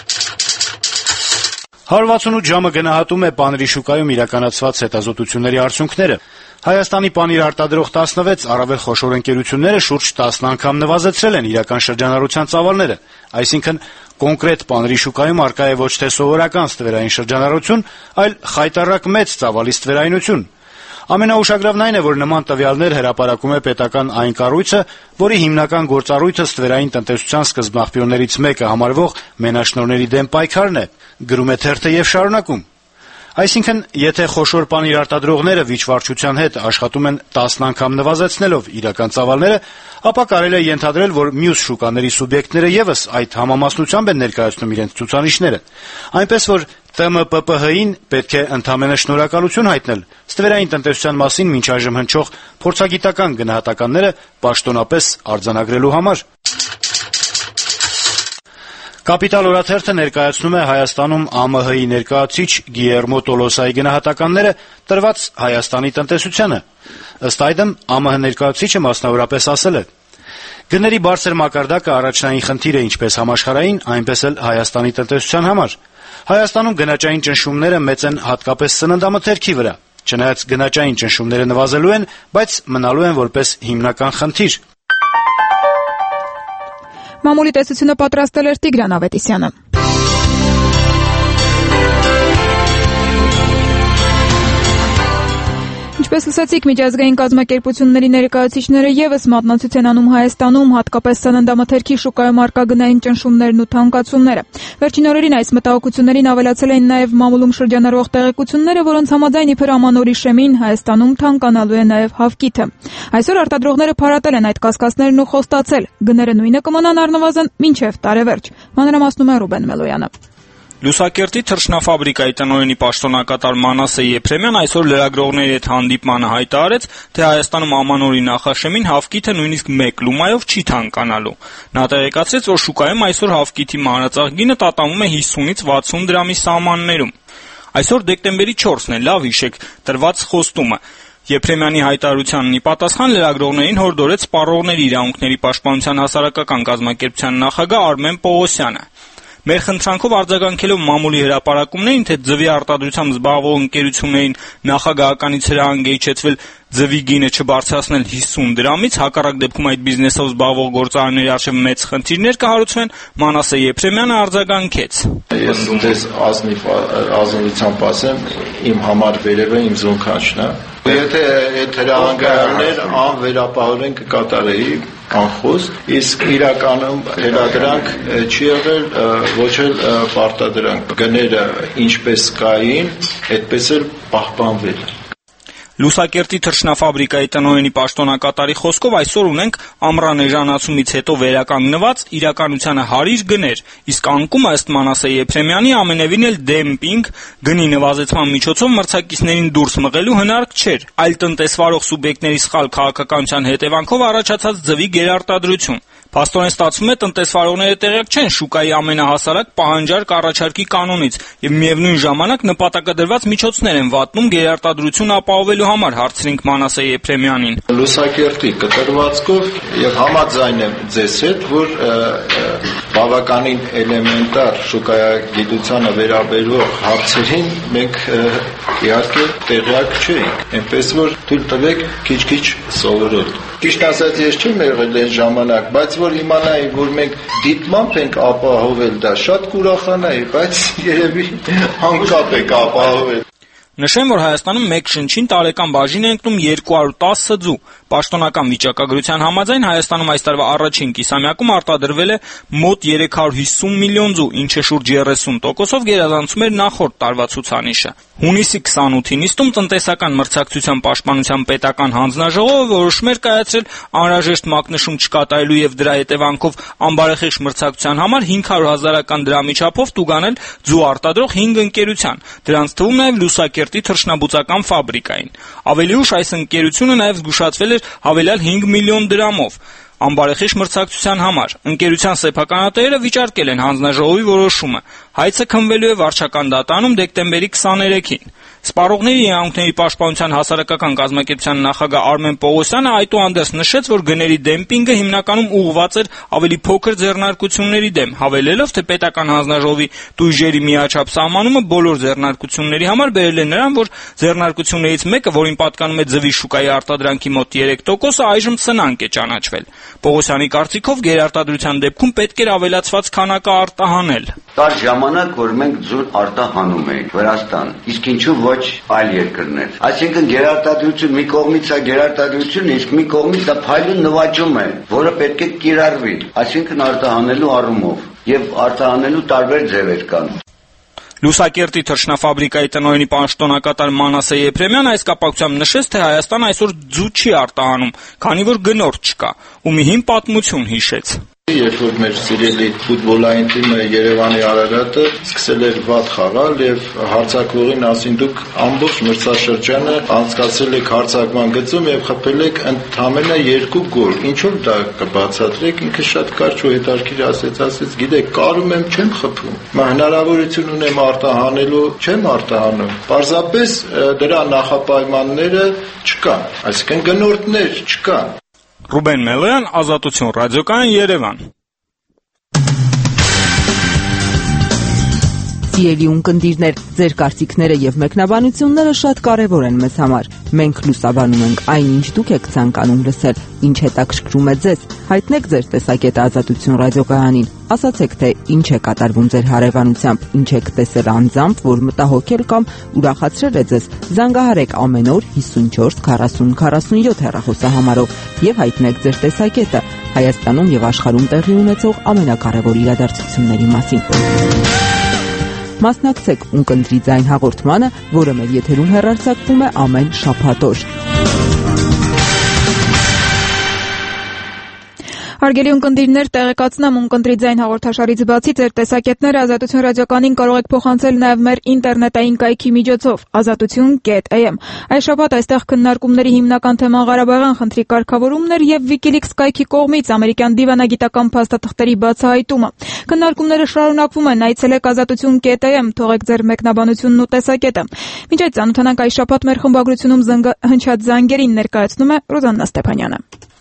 հարյուր վաթսունութ ժամը գնահատում է պանիրի շուկայում իրականացված հետազոտությունների արդյունքները։ Հայաստանի պանիր արտադրող տասնվեց առավել խոշոր ընկերությունները շուրջ տասն անգամ նվազեցրել են իրական շրջանառության ծավալները, այսինքն կոնկրետ պանիրի շուկայում առկա է ոչ թե սովորական ստվերային շրջանառություն, այլ խայտառակ մեծ ծավալի ստվերայնություն։ Ամենաուշագրավն այն է, որ նման տվյալներ հրապարակում է պետական այն կառույցը, որի հիմնական գործառույթը ստվերային տնտեսության սկզբնաղբյուրներից մեկը համարվող մենաշնորհների դեմ պայքարն է, գրում է թերթը եւ շարունակում։ Այսինքն, եթե խոշոր պանիր արտադրողները վիճվարչության հետ աշխատում են տասն անգամ նվազեցնելով իրական ծավալները, ապա կարելի է ենթադրել, որ մյուս շուկաների սուբյեկտները եւս այդ համամասնությամբ են ներկայացնում իրենց ցուցանիշները։ Այնպես որ Տ M P P H-ին պետք է ընդհանրապես շնորհակալություն հայտնել ստվերային տնտեսության մասին մինչ այժմ հնչող փորձագիտական գնահատականները պաշտոնապես արձանագրելու համար։ Կապիտալ օրաթերթը ներկայացնում է Հայաստանում A M H-ի ներկայացուցիչ Գիերմո Տոլոսայի գնահատականները տրված Հայաստանի տնտեսությանը։ Ըստ այդմ A M H ներկայացուցիչը մասնավորապես ասել է. Գների բարձր մակարդակը առաջնային խնդիր է ինչպես համաշխարհային, այնպես էլ Հայաստանի տնտեսության համար։ Հայաստանում գնաճային ճնշումները մեծ են հատկապես սննդամթերքի վրա։ Չնայած գնաճային ճնշումները նվազելու են, բայց մնալու են որպես հիմնական խնդիր։ Մամուլի տեսությունը պատրաստել էր Տիգրան Ավետիսյանը։ Ինչպես լսեցիք, միջազգային կազմակերպությունների ներկայացուցիչները եւս մատնացույց են անում Հայաստանում, հատկապես սննդամթերքի շուկայում առկա գնային ճնշումներն ու թանկացումները։ Վերջին օրերին այս մտահոգություններին ավելացել էին նաեւ մամուլում շրջանառվող տեղեկությունները, որոնց համաձայն իբր ամանորի շեմին Հայաստանում թանկանալու է նաեւ հավկիթը։ Այսօր արտադրողները փարատել են այդ կասկածներն ու խոստացել, գները նույնը կմնան առնվազն մինչեւ տարեվերջ։ Մանրամասնում է Ռուբեն Մելոյանը։ Լուսակերտի թռչնաֆաբրիկայի տնօրենի պաշտոնակատար Մանասե Եփրեմյան այսօր լրագրողների հետ հանդիպմանը հայտարարեց, թե Հայաստանում ամանորի նախաշեմին հավկիթը նույնիսկ մեկ լումայով չի թանկանալու։ Նա տեղեկացրեց, որ շուկայում այսօր հավկիթի մանրածաղ գինը տատանվում է հիսունից վաթսուն դրամի սահմաններում։ Այսօր դեկտեմբերի չորսն է, լավ հիշեք տրված խոստումը։ Եփրեմյանի հայտարարությանն ի պատասխան լրագրողներին հորդորեց Սպառողների իրավունքների պաշտպանության հասարակական կազմակերպության նախագահ Արմեն Պողոսյանը։ Մեր խնդրանքով արձագանքելով մամուլի հրապարակումներին, թե ձվի արտադրությամբ զբաղվող ընկերություններին նախագահականից հրահանգ է իջեցվել ձվի գինը չբարձրացնել հիսուն դրամից, հակառակ դեպքում այդ բիզնեսով զբաղվող գործարանների առջև մեծ խնդիրներ կհարուցվեն, Մանասե Եփրեմյանը արձագանքեց. Ես դες ազնիվ ազնվությամբ ասեմ, իմ համար վերևը իմ զոնքանչն է։ Եթե այդ հրահանգարներ անվերապահորեն կկատարեի անխոս, իսկ իրականում հետադրանք չի եղել, ոչ էլ պարտադրանք։ Գները ինչպես կային, այդպես էլ պահպանվել։ Լուսակերտի թռչնաֆաբրիկայի տնօրենի պաշտոնակատարի խոսքով այսօր ունենք ամռան էժանացումից հետո վերականգնված իրականությանը հարիր գներ, իսկ անկումը ըստ Մանասե Եփրեմյանի ամենևին էլ դեմպինգ, գնի նվազեցման միջոցով մրցակիցներին դուրս մղելու հնարք չէր, այլ տնտեսվարող սուբյեկտների սխալ քաղաքականության հետևանքով առաջացած ձվի գերարտադրություն։ Փաստորեն ստացվում է տնտեսվարողները տեղյակ չեն շուկայի ամենահասարակ պահանջարկ առաջարկի կանոնից եւ միևնույն ժամանակ նպատակադրված միջոցներ են վատնում գերարտադրություն ապահովելու համար, հարցրինք Մանասե Եփրեմյանին։ Լուսակերտի կտրվածքով եւ համաձայն եմ ձեզ հետ, որ բավականին էլեմենտար շուկայագիտությանը վերաբերող հարցերին մենք իհարկե տեղյակ չենք, այնպես որ թույլ տվեք քիչ-քիչ սովորել։ Ճիշտ ասած, ես չեմ եղել այն ժամանակ, բայց որ իմանայի, որ մենք դիտմամբ ենք ապահովել դա, շատ կուրախանայի, բայց երևի անկապ ենք ապահովել։ Նշեմ, որ Հայաստանում մեկ շնչին տարեկան բաժին է ընկնում երկու հարյուր տասը ձու։ Պաշտոնական վիճակագրության համաձայն Հայաստանում այս տարվա առաջին կիսամյակում արտադրվել է մոտ երեք հարյուր հիսուն միլիոն ձու, ինչը շուրջ երեսուն տոկոսով գերազանցում էր նախորդ տարվա ցուցանիշը։ Հունիսի քսանութի նիստում տնտեսական մրցակցության պաշտպանության պետական հանձնաժողովը որոշում էր կայացրել անհրաժեշտ մակնշում չկատարելու եւ դրա հետևանքով անբարեխիղճ մրցակցության համար հինգ հարյուր հազարական դրամի չափով տուգանել ձու արտադրող հինգ ընկերության, դրանց թվում նաեւ Լուսակերտի թռչնաբուծական ֆաբրիկային։ Ավելի ուշ այս ընկերությունը նաեւ զգուշացվել էր հավելյալ հինգ միլիոն դրամով անբարեխիղճ մրցակցության համար։ Ընկերության սեփականատերերը վիճարկել են հանձնաժողովի որոշումը։ Հայցը քննվելու է վարչական դատարանում դեկտեմբերի քսաներեքին։ Սպառողների իրավունքների պաշտպանության հասարակական կազմակերպության նախագահ Արմեն Պողոսյանը այդուհանդերձ նշեց, որ գների դեմպինգը հիմնականում ուղղված էր ավելի փոքր ձեռնարկությունների դեմ, հավելելով, թե պետական հանձնաժողովի տույժերի միաչափ սահմանումը բոլոր ձեռնարկությունների համար բերել է նրան, որ ձեռնարկություններից մեկը, որին պատկանում է ձվի շուկայի արտադրանքի մոտ երեք տոկոսը, այժմ սնանկ է ճանաչվել։ Պողոսյանի կարծիքով գերարտադրության դեպքում պետք էր ավելացված քանակը արտահանել։ Կար ժամանակ, որ մենք ձուն արտահանում էինք Վրաստան, իսկ ինչու ոչ այլ երկրներ։ Այսինքն գերարտադրություն մի կողմից է գերարտադրություն, իսկ մի կողմից դա փայլուն նվաճում է, որը պետք է կիրառվի, այսինքն արտահանելու առումով, եւ արտահանելու տարբեր ձևեր կան։ Լուսակերտի թռչնաֆաբրիկայի տնօրենի պաշտոնակատար Մանասե Եփրեմյանը այս կապակցությամբ նշեց, թե Հայաստանը այսօր ձու չի արտահանում, քանի որ գնորդ չկա, ու մի հին պատմություն հիշեց։ Երբ որ մեր սիրելի ֆուտբոլային թիմը Երևանի Արարատը սկսել էր վատ խաղալ եւ հարձակվողին ասին դուք ամբողջ մրցաշրջանը անցկացրել եք հարձակման գծում եւ խփել եք ընդամենը երկու գոլ։ Ինչու՞ դա կբացատրեք, ինքը շատ կարճ ու հետաքրքիր ասեց, ասեց, գիտեք, կարում եմ, չեմ խփում։ Մա հնարավորություն ունեմ արտահանելու, չեմ արտահանում։ Պարզապես դրա նախապայմանները չկան, այսինքն գնորդներ չկան։ Ռուբեն Մելոյան, Ազատություն ռադիոկայան, Երևան։ Սիրելի ունկնդիրներ, ձեր կարծիքները եւ մեկնաբանությունները շատ կարեւոր են մեզ համար։ Մենք լուսաբանում ենք այն, ինչ դուք եք ցանկանում լսել, ինչ հետաքրքրում է ձեզ։ Հայտնեք ձեր տեսակետը Ազատություն ռադիոկայանին։ Ասացեք, թե ինչ է կատարվում ձեր հարևանությամբ, ինչ եք տեսել անձամբ, որ մտահոգել կամ ուրախացրել է ձեզ։ Զանգահարեք ամեն օր հիսունչորս քառասուն քառասունյոթ հեռախոսահամարով եւ հայտնեք ձեր տեսակետը Հայաստանում եւ աշխարհում տեղի ունեցող ամենակարևոր իրադարձությունների մասին։ Մասնակցեք ունկնդրի ձայն հաղորդմանը, որը մեր եթերում հեռարձակվում է ամեն շաբաթ օր։ Հարգելի ունկնդիրներ, տեղեկացնեմ ունկնդրի ձայն հաղորդաշարից բացի ձեր տեսակետները Ազատություն ռադիոկայանին կարող եք փոխանցել նաև մեր ինտերնետային կայքի միջոցով ազատություն կետ էյ էմ։ Այս շաբաթ այստեղ քննարկումների հիմնական թեման Ղարաբաղյան խնդրի կարգավորումն էր եւ Wikileaks կայքի կողմից ամերիկյան դիվանագիտական փաստաթղթերի բացահայտումը։ Քննարկումները շարունակվում են, այցելեք ազատություն կետ էյ էմ, թողեք ձեր մեկնաբանությունն ու տեսակետը։ Մինչ այդ ծանոթանանք այս շաբաթ մեր խմբագրությունում հնչած զանգերին, ներկայացնում է Ռոզաննա Ստեփանյանը։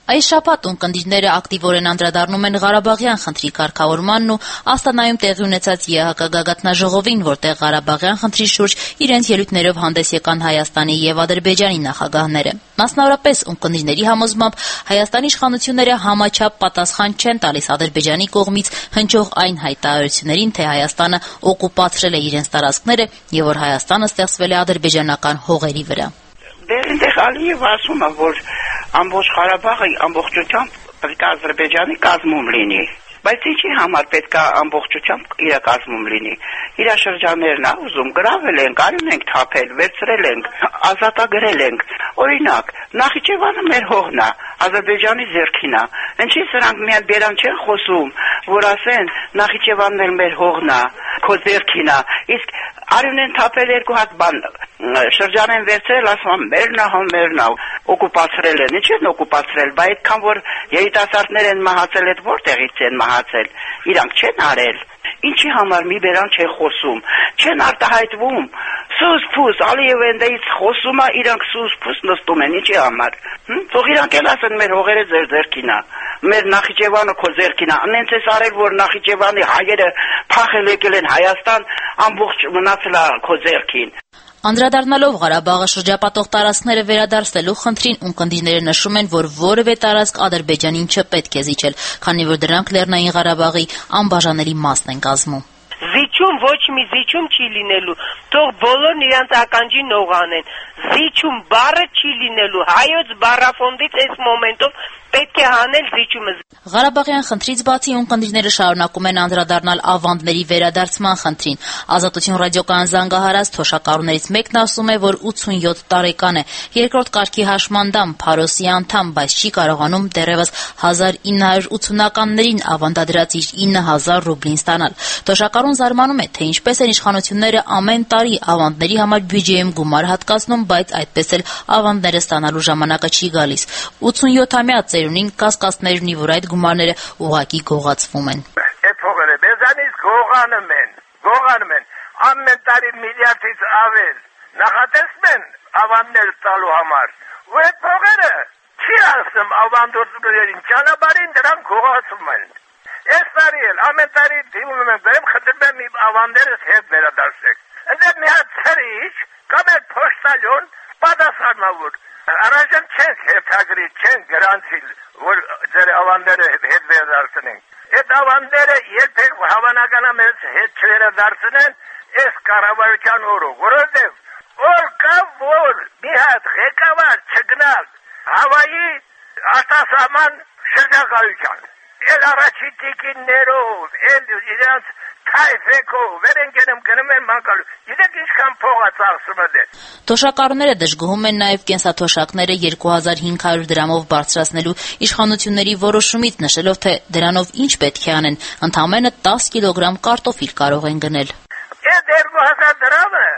Այս շաբաթ ունկնդիրները ակտիվորեն անդրադառնում են Ղարաբաղյան խնդրի կարգավորմանն ու Աստանայում տեղի ունեցած ԵԱՀԿ գագաթնաժողովին, որտեղ Ղարաբաղյան խնդրի շուրջ իրենց ելույթներով հանդես եկան Հայաստանի եւ Ադրբեջանի նախագահները։ Մասնավորապես ունկնդիրների համոզմամբ Հայաստանի իշխանությունները համաչափ պատասխան չեն տալիս Ադրբեջանի կողմից հնչող այն հայտարարություններին, թե Հայաստանը օկուպացրել է իրենց տարածքները եւ որ Հայաստանը ստեղծվել է ադրբեջանական հողերի վրա։ Դեռ այնտեղ Ալիևը ասում է, որ ամբողջ Ղարաբաղը ամբողջությամբ պետք է Ադրբեջանի կազմում լինի, բայց ինչի համար պետք է ամբողջությամբ իր կազմում լինի։ Իր շրջաններն ա ուզում գրավել ենք, արյուն ենք թափել, վերցրել ենք, ազատագրել ենք։ Օրինակ, Նախիջևանը մեր հողն է, Ադրբեջանի ձեռքին է։ Ինչի սրանք միայն բերան չեն խոսում, որ ասեն Նախիջևանն էլ մեր հողն է, քո ձեռքին է։ Իսկ արյուն են թափել երկու հատ բան շրջան են վերցրել, ասում են մերն է, հա մերն է, օկուպացրել են, ինչ են օկուպացրել, բայց այդքան որ երիտասարդներ են մահացել, այդ որտեղից են մահացել, իրանք չեն արել, ինչի համար մի բերան չեն խոսում, չեն արտահայտվում, սուս-փուս, Ալիևը ընդից խոսում է, իրանք սուս-փուս նստում են, ինչի համար, թող իրանք էլ ասեն մեր հողերը ձեր ձեռքին է, մեր Նախիջևանը քո ձեռքին է, անենց էս արել, որ Նախիջևանի հայերը փախել եկել են Հայաստան, ամբողջ մնացել է քո ձեռքին։ Անդրադառնալով Ղարաբաղը շրջապատող տարածքները վերադարձնելու խնդրին, ունկնդիրները նշում են, որ որևէ տարածք Ադրբեջանին չպետք է զիջել, քանի որ դրանք Լեռնային Ղարաբաղի անբաժանելի մասն են կազմում։ Զիջում ոչ մի զիջում չի լինելու, թող բոլորն իրանց ականջին նողանեն։ Զիջում բառը չի լինելու, հայոց բառաֆոնդից այս մոմենտով պետք է հանել զիջումը։ Ղարաբաղյան խնդրից բացի ունկնդիրները շարունակում են անդրադառնալ ավանդների վերադարձման խնդրին։ Ազատություն ռադիոկայան զանգահարած թոշակառուներից մեկն ասում է, որ ութսունյոթ տարեկան է, երկրորդ կարգի հաշմանդամ, Փարոսի անդամ, բայց չի կարողանում դեռևս հազար ինը հարյուր ութսունականներին ավանդադրած իր ինը հազար ռուբլին ստանալ։ Թոշակառուն զարմանում է, թե ինչպես են իշխանությունները ամեն տարի ավանդների համար բյուջեում գումար հատկացնում, բայց այդպես էլ ավանդները ստանալու ժամանակը չի գալիս։ ութսունյոթամյա ծերունին կասկածներ ունի, որ այդ գումարները ուղղակի գողացվում են։ Այդ փողերը մեզանից գողանում են, գողանում են, ամեն տարի միլիարդից ավել նախատեսում են ավանդներ տալու համար։ Ու այդ փողերը չի ասում ավանդորդներին, ճանապարհին դրանք գողացում են։ Այս տարի էլ ամեն տարի դիմում եմ, դեմ խնդրում եմ ավանդերս հետ վերադարձեք։ Այնտեղ մի հատ ցրիչ կամ այդ փոստալյոն պատասխանավոր Առաջան չենք հետագրի, չենք գրանցիլ, որ ձեր ավանդերը հետ վերադարձնենք։ Այդ ավանդերը երբեք հավանականապես հետ չվերադարձնեն այս կառավարության օրը, որովհետև որ կա որ մի հատ ղեկավար չգնալ Հավայի արտասահման շրջակայության։ Էլ առաջի տիկիններով, էլ իրանց Թայֆեկով, վերենգենում գնում են մանկալու, գիտեք ինչքան փող է ծախսում է դեր։ Թոշակառուները դժգոհում են նաև կենսաթոշակները երկու հազար հինգ հարյուր դրամով բարձրացնելու իշխանությունների որոշումից, նշելով, թե դրանով ինչ պետք է անեն, ընդամենը տասը կիլոգրամ կարտոֆիլ կարող են գնել։ Այդ երկու հազար դրամը,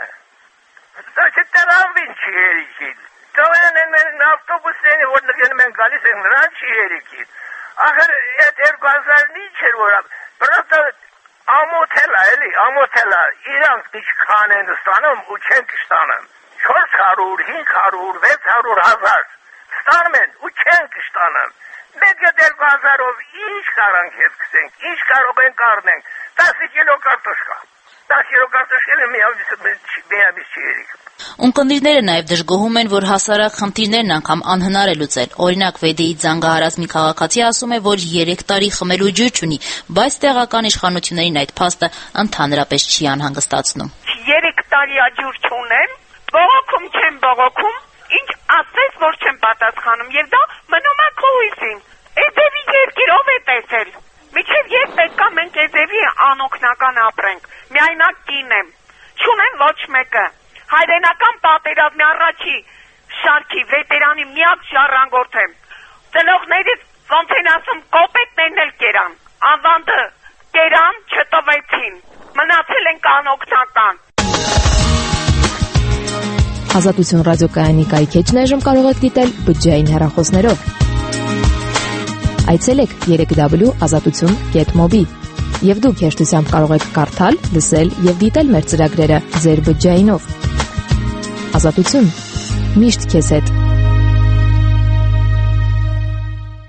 դա չտրամվին չի երիքին, տողեն են ավտոբուսներին, որ նգնում են գալիս են նրան չի երիքին, ախր այդ երկու հազարն ինչ էր որ, պրոստը ամոթել է, էլի, ամոթել է, իրանք ինչքան են ստանում ու չենք ստանում, չորս հարյուր, հինգ հարյուր, վեց հարյուր հազար, ստանում են ու չենք ստանում, մեկ երկու հազարով ինչ կարանք հետ կսենք, ինչ կարող ենք առնենք, տասը կիլո կարտոշկա, տասը կիլո կարտոշկելը միամիս չի երիք։ Ունկնդիրները նաև դժգոհում են, որ հասարակ խնդիրներն անգամ անհնար է լուծել։ Օրինակ Վեդեից զանգահարած մի քաղաքացի ասում է, որ երեք տարի խմելու ջուր չունի, բայց տեղական իշխանություններին այդ փաստը ընդհանրապես չի անհանգստացնում։ Երեք տարի աջուր չունեմ, բողոքում չեմ բողոքում, ինչ ասես, որ չեմ պատասխանում, եւ դա մնում է քո հույսին։ Էդևի երկիրով է տեսել։ Միջև ես պետք է մենք էդևի անօգնական ապրենք։ Միայնակ կին եմ, չունեմ ոչ մեկը։ Հայրենական պատերազմի առաջի շարքի վետերանի միակ ժառանգորդ եմ։ Ծնողներից ոնց են ասում կոպետներն էլ կերան, ավանդը կերան, չտվեցին, մնացել են կանօգնական։ Ազատություն ռադիոկայանի կայքեջն այժմ կարող եք դիտել բջջային հեռախոսներով։ Այցելեք երեք դաբլյու ազատություն կետ մոբի եւ դուք հեշտությամբ կարող եք կարդալ, լսել եւ դիտել մեր ծրագրերը ձեր բջջայինով։ Ազատություն միշտ քեզ հետ։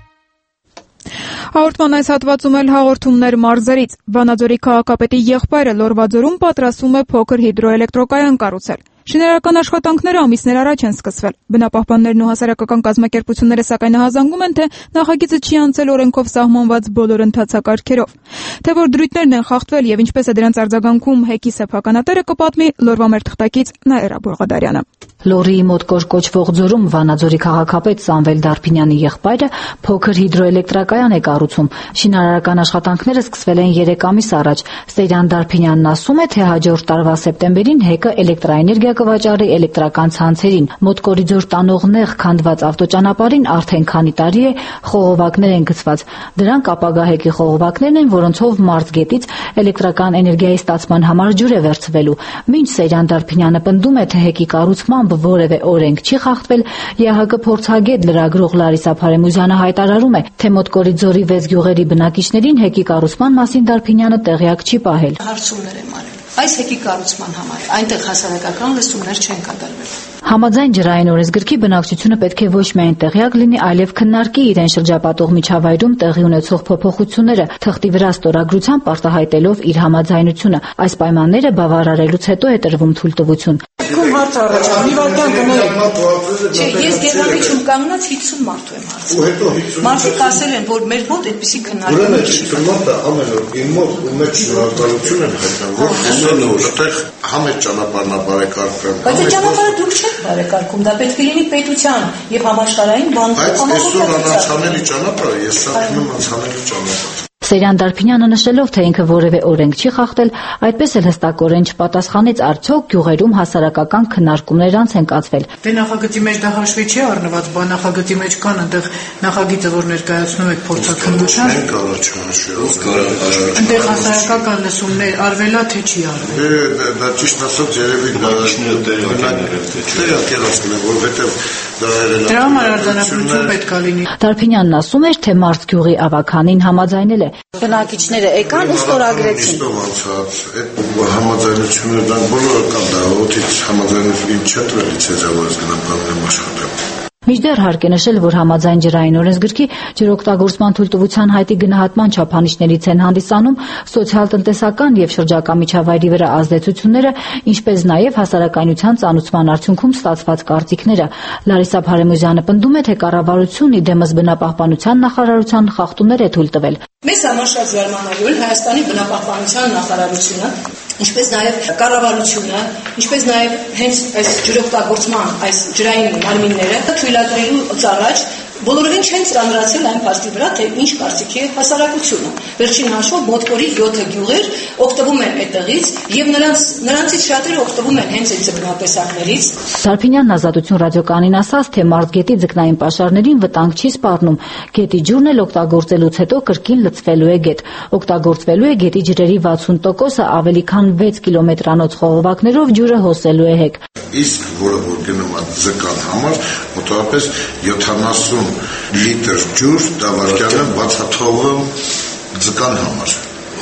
Հաղորդման այս հատվածում էլ հաղորդումներ մարզերից։ Վանաձորի քաղաքապետի եղբայրը Լորվաձորում պատրաստում է փոքր հիդրոէլեկտրոկայան կառուցել։ Շինարարական աշխատանքները ամիսներ առաջ են սկսվել։ Բնապահպաններն ու հասարակական կազմակերպությունները սակայն հազանգում են, թե նախագիծը չի անցել օրենքով սահմանված բոլոր ընթացակարգերով։ Թե որ դրույթներն են խախտվել եւ ինչպես է դրանց արձագանքում Հեկի սեփականատերը կպատմի Լորվա մեր թղթակից Նաիրա Բողոդարյանը։ Լորիի մոտ կոչվող ձորում Վանաձորի քաղաքապետ Սամվել Դարփինյանի եղբայրը փոքր հիդրոէլեկտրակայան է կառուցում։ Շինարարական աշխատանքները սկսվել են երեք ամիս առաջ։ Սերյան Դարփինյանն ասում է, թե հաջորդ տարվա սեպտեմբերին ՀԵԿ-ը էլեկտրաէներգիա կվաճառի էլեկտրական ցանցերին։ Մոտ կորիդոր տանող նեղ քանդված ավտոճանապարհին արդեն քանի տարի է խողովակներ են գցված։ Դրանք ապագա ՀԵԿ-ի խողովակներն են, որոնցով Մարզգետից էլեկտրական էներգիայի ստացման համար ջուր է վերցվելու։ Մինչ Սերյան Դարփինյանը պնդում է, թե ՀԵԿ-ի կառուցմամբ որևէ օրենք չի խախտվել, ԵԱՀԿ փորձագետ լրագրող Լարիսա Փարեմուզյանը հայտարարում է, թե մոտ կորիդորի վեց գյուղերի բնակիչներին ՀԵԿ-ի կառուցման մասին Դարփինյանը տեղյակ չի պահել։ Հարցումներ եմ արել այս ՀԵԿ-ի կառուցման համար, այնտեղ հասարակական լսումներ չեն կատարվել։ Համաձայն ջրային օրենսգրքի բնակչությունը պետք է ոչ միայն տեղյակ լինի, այլև քննարկի իրեն շրջապատող միջավայրում տեղի ունեցող փոփոխությունները, թղթի վրա ստորագրությամբ արտահայտելով իր համաձայնությունը։ Այս պայմանները բավարարելուց հետո է տրվում թույլտվություն։ Ում հարց առաջանում, մի վարքյան գնորեք։ Չէ, ես Գերմանիայում կանգնած հիսուն մարդու եմ հարցնում։ Մարդիկ ասել են, որ մեր մոտ այդպիսի քննարկում չի։ Ուրեմն ամեն օր իմ մոտ ու մեր շնորհակալություն են հայտնում, որ որտեղ համեր ճանապարհն բարեկարգում։ Բայց այդ ճանապարհը դուք չեք բարեկարգում, դա պետք է լինի պետության եւ համաշխարհային բանկային համագործակցություն։ Այս անցանելի ճանապարհը, ես սարքում անցանելի ճանապարհ։ Սերյան Դարփինյանը նշելով, թե ինքը որևէ օրենք չի խախտել, այդպես էլ հստակորեն չպատասխանեց արդյոք գյուղերում հասարակական քննարկումներ անց են կացվել։ Դե նախագծի մեջ դա հաշվի չի առնված, բա նախագծի մեջ կան այնտեղ նախագիծը, որ ներկայացնում եք փորձաքննության։ Մենք կարող չհաշվի։ Այնտեղ հասարակական լսումներ արվելա թե չի արվել։ Դա ճիշտ ասած երևի դաշնիը տեղյակ եղածն է, որովհետև դրա համար արձանագրություն պետք է լինի։ Դարփինյանն ասում էր, թե Մարզգյուղի ավականին համաձայնել է։ Բնակիչները եկան ու ստորագրեցին։ Այդ համաձայնությունը դրանք բոլորը կան, դա օդից համաձայնություն չէ տվել ցեզավորից գնամ բանեմ աշխատել։ Մինչդեռ հարկ է նշել, որ համաձայն ջրային օրենսգրքի ջրօգտագործման թույլտվության հայտի գնահատման չափանիշներից են հանդիսանում սոցիալ-տնտեսական եւ շրջակա միջավայրի վրա ազդեցությունները, ինչպես նաեւ հասարակայնության ծանուցման արդյունքում ստացված կարծիքները։ Լարիսա Փարեմուզյանը պնդում է, թե կառավարությունն իդեմս բնապահպանության նախարարության խախտումներ է թույլ տվել։ Մեզ համար շատ զարմանալի է Հայաստանի բնապահպանության նախարարությունը, ինչպես նաև կառավարությունը, ինչպես նաև հենց այս ջրօգտագործման այս ջրային մարմինները թույլատրելուց առաջ բոլորովին չեն ծանրացել այն փաստի վրա, թե ինչ կարծիքի է հասարակությունը։ Վերջին հաշվով մոտ յոթ գյուղեր օգտվում են այդտեղից եւ նրանց նրանցից շատերը օգտվում են հենց այդ ձկնատեսակներից։ Դարփինյանն Ազատություն ռադիոկայանին ասաց, թե Մարզգետի ձկնային պաշարներին վտանգ չի սպառնում։ Գետի ջուրն էլ օգտագործելուց հետո կրկին լցվելու է գետ։ Օգտագործվելու է գետի ջրերի վաթսուն տոկոսը, ավելի քան վեց կիլոմետրանոց խողովակներով ջուրը հոսելու է ՀԵԿ։ Իսկ որը որ գնում է ձկան համար, մոտավորապես յոթանասուն լիտր ջուր դավարկյանը բացաթողում ձկան համար։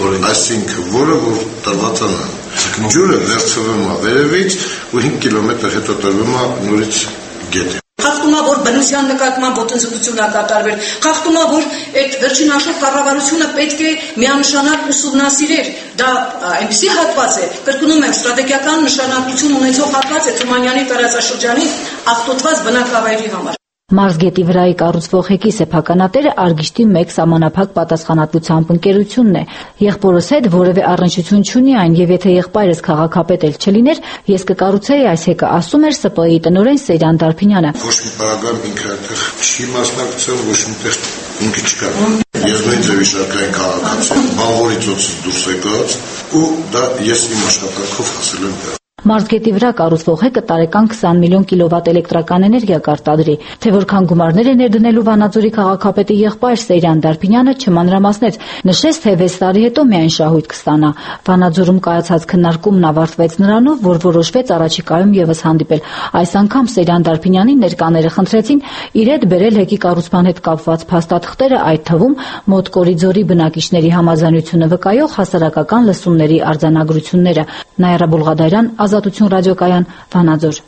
Այսինքն որը որ տրված է ջուրը վերցվում է վերևից ու հինգ կիլոմետր հետո տրվում է նորից գետ։ Խախտում է, որ բնության նկատմամբ ոտնձգություն է կատարվել։ Խախտում է, որ այդ վերջին հաշվով կառավարությունը պետք է միանշանակ ուսումնասիրեր։ Դա այնպեսի հատված է, կրկնում եմ, ստրատեգիական նշանակություն ունեցող հատված է Թումանյանի տարածաշրջանի աղտոտված բնակավայրի համար։ Մարզգետի վրայի կառուցվող ՀԵԿ-ի սեփականատերը Արգիշտի մեկ սահմանափակ պատասխանատվությամբ ընկերությունն է։ Եղբորս հետ որևէ առնչություն չունի այն, եւ եթե եղբայրս քաղաքապետ էլ չլիներ, ես կկառուցեի այս ՀԵԿ-ը, ասում էր ՍՊԸ-ի տնօրեն Սերյան Դարփինյանը։ Ոչ մի պարագայում ինքը այդտեղ չի մասնակցել, ոչ միտեղ ինքը չկա։ Ես նույն ձևի շարքային քաղաքացի, բանվորի ծոցից դուրս եկած ու դա ես իմ աշխատանքով հասել եմ դեռ։ Մարզգետի վրա կառուցվող ՀԵԿ-ը տարեկան քսան միլիոն կիլովատ էլեկտրական էներգիա կարտադրի, թե որքան գումարներ է ներդնելու Վանաձորի քաղաքապետի եղբայր Սերյան Դարփինյանը չմանրամասնեց, նշեց, թե վեց տարի հետո միայն շահույթ կստանա։ Վանաձորում կայացած քննարկումն ավարտվեց նրանով, որ որոշվեց առաջիկայում եւս հանդիպել։ Այս անգամ Սերյան Դարփինյանին ներկաները խնդրեցին իր հետ բերել ՀԵԿ-ի կառուցման հետ կապված փաստաթղթերը, այդ թվում մոտ կորիդորի բնակիչների համաձայնությունը վկայող հասարակական լսումների արձանագրությունները։ Նաիրա Բողոդարյան, Ազատություն ռադիոկայան, Վանաձոր։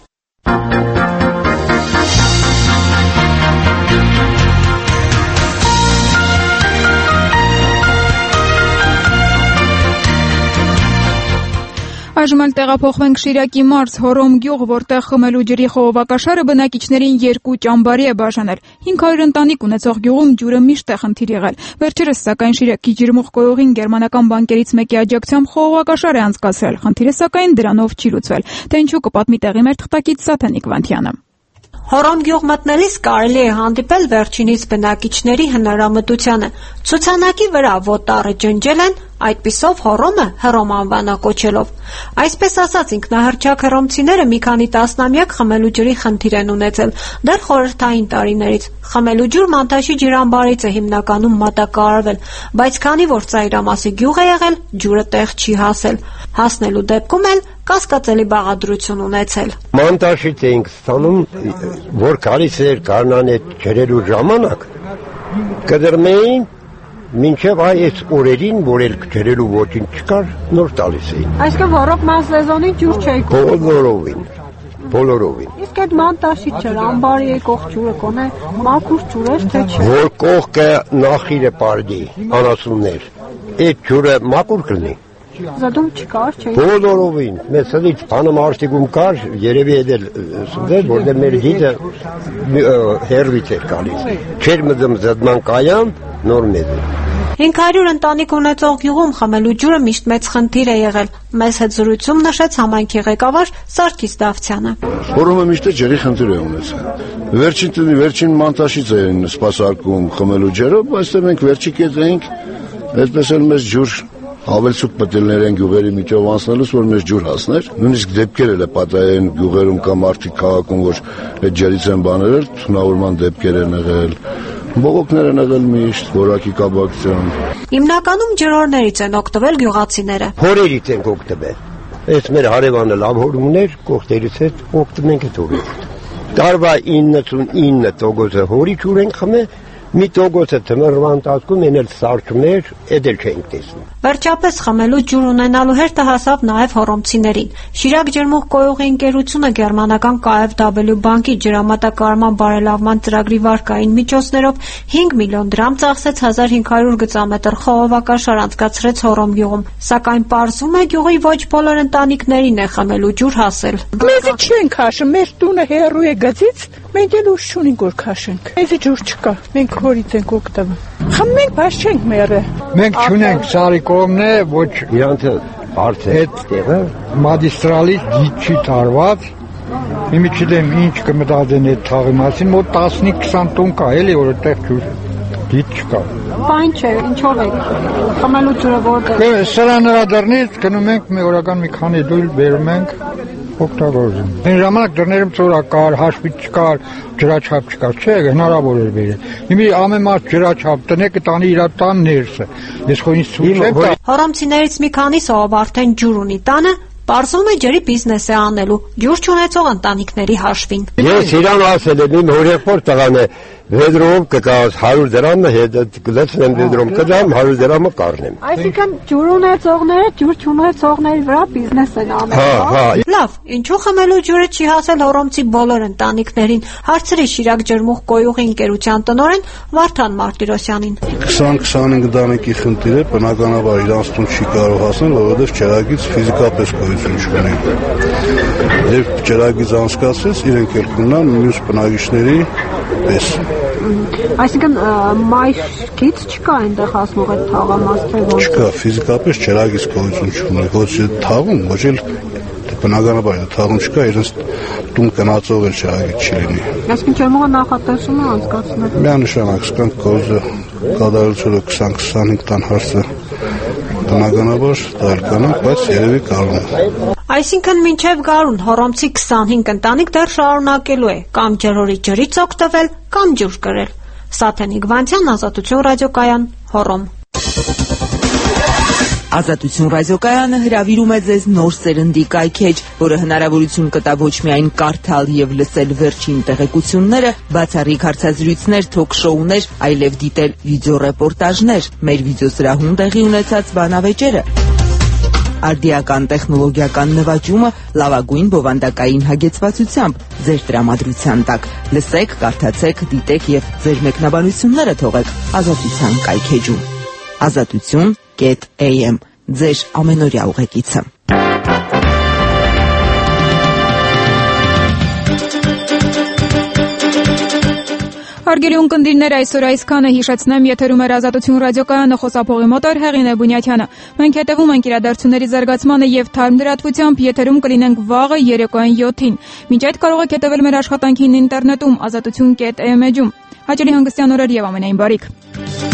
Այժմ էլ տեղափոխվենք Շիրակի մարզ Հորոմ գյուղ, որտեղ խմելու ջրի խողովակաշարը բնակիչներին երկու ճամբարի է բաժանել։ հինգ հարյուր ընտանիք ունեցող գյուղում ջուրը միշտ է խնդիր եղել։ Վերջերս սակայն Շիրակի ջրմուղ կոյուղին գերմանական բանկերից մեկի աջակցությամբ խողովակաշար է անցկացրել։ Խնդիրը սակայն դրանով չի լուծվել։ Թե ինչու կպատմի տեղի մեր թղթակից Սաթենիկ Վանթյանը։ Հորոմ գյուղ մտնելիս կարելի է հանդիպել վերջինիս բնակիչների հնարամտությանը։ Ցուցանակի վրա ոտառը ջնջել են, այդպիսով Հորոմը Հռոմ անվանակոչելով։ Այսպես ասած, ինքնահռչակ հռոմցիները մի քանի տասնամյակ խմելու ջրի խնդիր են ունեցել, դեռ խորհրդային տարիներից։ Խմելու ջուր Մանտաշի ջրամբարից է հիմնականում մատակարարվել, բայց քանի որ ծայրամասի գյուղ է եղել, ջուրը տեղ չի հասել։ Հասնելու դեպքում էլ կասկածելի բաղադրություն ունեցել։ Մանտաշից էինք ստանում, որ գալիս էր կանան այդ ջրելու ժամանակ, կդրմեին մինչև այս օրերին, որ էլ ջրելու ոչինչ չկար, նոր տալիս էին։ Այսինքն Հռոմ մարզեզոնի ջուր չէի կողմ։ Բոլորովին, բոլորովին։ Իսկ այդ Մանտաշի ջրը, ամբարի եկող ջուրը կոնե մաքուր ջուր էր, թե չէ։ Որ կողքը նախիրը պարդի, անասուններ, այդ ջուրը մաքուր կլինի։ Զադում չկար, չէ։ Բոլորովին, մեծ հդից բանը մարտիկում կար, երևի էդել սուդեր, որտեղ մեր գիդը հերվից էր գալիս։ Չեր մտնում զդման կայան, նոր մեծ է։ հինգ հարյուր ընտանիք ունեցող գյուղում խմելու ջուրը միշտ մեծ խնդիր է եղել։ Մեզ հետ զրույցում նշեց համայնքի ղեկավար Սարգիս Դավթյանը։ Հորոմը միշտ ջրի խնդիր է ունեցել։ Վերջին տնի վերջին Մանտաշից էին սպասարկում խմելու ջուրը, այստեղ մենք վերջի կետ էինք, այդպես էլ մեզ ջուր Ավել սուտ պատելներ են գյուղերի միջով անցնելուց, որ մեզ ջուր հասներ։ Նույնիսկ դեպքեր էլ է պատահել գյուղերում կամ արդի քաղաքում, որ այդ ջրից են բաներ, թունավորման դեպքեր են եղել։ Բողոքներ են եղել միշտ, որակի կապակցությամբ։ Հիմնականում ջրորներից են օգտվել գյուղացիները։ Հորերից են օգտվել։ Այս մեր հարևանը լավ հոր ուներ, կողքերից հետ օգտվում ենք այդ հորից։ Տարվա իննսունինը տոկոսը հորի ջուր են խմել, մի տոկոսը թմրվան տածքում են էլ սարճումներ, էդ էլ չենք տեսնում։ Վերջապես խմելու ջուր ունենալու հերթը հասավ նաև հռոմցիներին։ Շիրակ ջրմուղ կոյուղի ընկերությունը գերմանական K F W բանկի ջրամատակարարման բարելավման ծրագրի վարկային միջոցներով հինգ միլիոն դրամ ծախսեց հազար հինգ հարյուր գծամետր խողովակաշար անցկացրեց Հռոմ գյուղում, սակայն պարզվում է գյուղի ոչ բոլոր ընտանիքներին է խմելու ջուր հասել։ Մեզ չենք քաշում, մեր տունը հեռու է գծից, մենք էլ ուժ չունենք որ քաշենք։ Մեզ ջուր չկա, մենք հորից ենք օգտվում։ Խմենք, բայց չենք մեռը։ Մենք չունենք սարի կողմն է, ոչ իրանքը հարց է տեղը մագիստրալից դիտ չի տարված։ Իմի չդեմ ինչ կմտածեն այդ թաղի մասին, մոտ տասնհինգ քսան տուն կա, էլի որ այդտեղ ջուր դիտ չկա։ Բան չէ, ինչով է խմելու ջուրը որտեղ։ Սրա նրա դռնից գնում ենք մի օրական մի քանի դույլ բերում ենք օգտագործում։ Այն ժամանակ դռներում ծորա կար, հաշվիչ չկար, ջրաչափ չկար, չէ, հնարավոր էր բերել։ Հիմա ամեն մարդ ջրաչափ տնեկը տանի իր տան ներսը։ Ես խո ինձ ցույց չեմ տա։ Հռոմցիներից մի քանիսը ով արդեն ջուր ունի տանը, պարզում է ջրի բիզնես է անելու, ջուր չունեցող ընտանիքների հաշվին։ Ես իրան ասել եմ, իմ հորեղբոր տղան է Vedrom կգաս հարյուր դրամը հետ գլեցնեմ Vedrom կդամ հարյուր դրամը կառնեմ։ Այսինքն ջուր ունեցողները ջուր չունեցողների վրա բիզնես են անում։ Հա, հա։ Լավ, ինչու խմելու ջուրը չի հասել հռոմցի բոլոր ընտանիքներին։ Հարցրի Շիրակ ջրմուղ կոյուղի ընկերության տնօրեն Վարդան Մարտիրոսյանին։ քսան քսանհինգ ընտանիքի խնդիր է, բնականաբար իրանց տուն չի կարող հասնել, որովհետև ջրագից ֆիզիկապես գոյություն չունի։ Եվ ջրագից անցկացվեց, իրենք էլ կունան մյուս բնակիչների պես։ Այսինքն մայրից չկա այնտեղ հասնող այդ թաղամասը ոնց։ Չկա, ֆիզիկապես ջրագից գոյություն չունի, ոչ թաղում, ոչ էլ բնականաբար թաղում չկա, իրենց տուն կնացող էլ ջրագից չի լինի։ Այսինքն ջրմուղը նախատեսում է անցկացնել։ Միանշանակ սկանք կոզը կատարությունը քսան քսանհինգ տան հարցը բնականաբար դալ կանանք, բայց երևի կարող է։ Այսինքն մինչև գարուն հռոմցի քսանհինգ ընտանիք դեռ շարունակելու է կամ ջրորի ջրից օգտվել, կամ ջուր կրել։ Սաթենիկ Վանթյան, Ազատություն ռադիոկայան, Հռոմ։ Ազատություն ռադիոկայանը հրավիրում է ձեզ նոր սերնդի կայքեջ, որը հնարավորություն կտա ոչ միայն կարդալ եւ լսել վերջին տեղեկությունները, բացառիկ հարցազրույցներ, թոք-շոուներ, այլև դիտել վիդեոռեպորտաժներ, մեր վիդեոսրահում տեղի ունեցած բանավեճերը, արդիական տեխնոլոգիական նվաճումը լավագույն բովանդակային հագեցվածությամբ ձեր տրամադրության տակ։ Լսեք, կարդացեք, դիտեք եւ ձեր մեկնաբանությունները թողեք Ազատության կայքեջում։ Ազատություն կետ A M ձեր ամենօրյա ուղեկիցը։ Հարգելի ունկնդիրներ, այսօր այսքանը, հիշեցնեմ, եթերում էր Ազատություն ռադիոկայանը, խոսափողի մոտ Հեղինե Բունյաթյանը։ Մենք հետևում ենք իրադարձությունների զարգացմանը եւ թարմ լրատվությամբ եթերում կլինենք վաղը երեկոյան յոթին։ Մինչ այդ կարող եք հետևել մեր աշխատանքին ինտերնետում ազատություն կետ էմ էջում։ Հաճելի հանգստյան օրեր եւ ամենայն բարիք։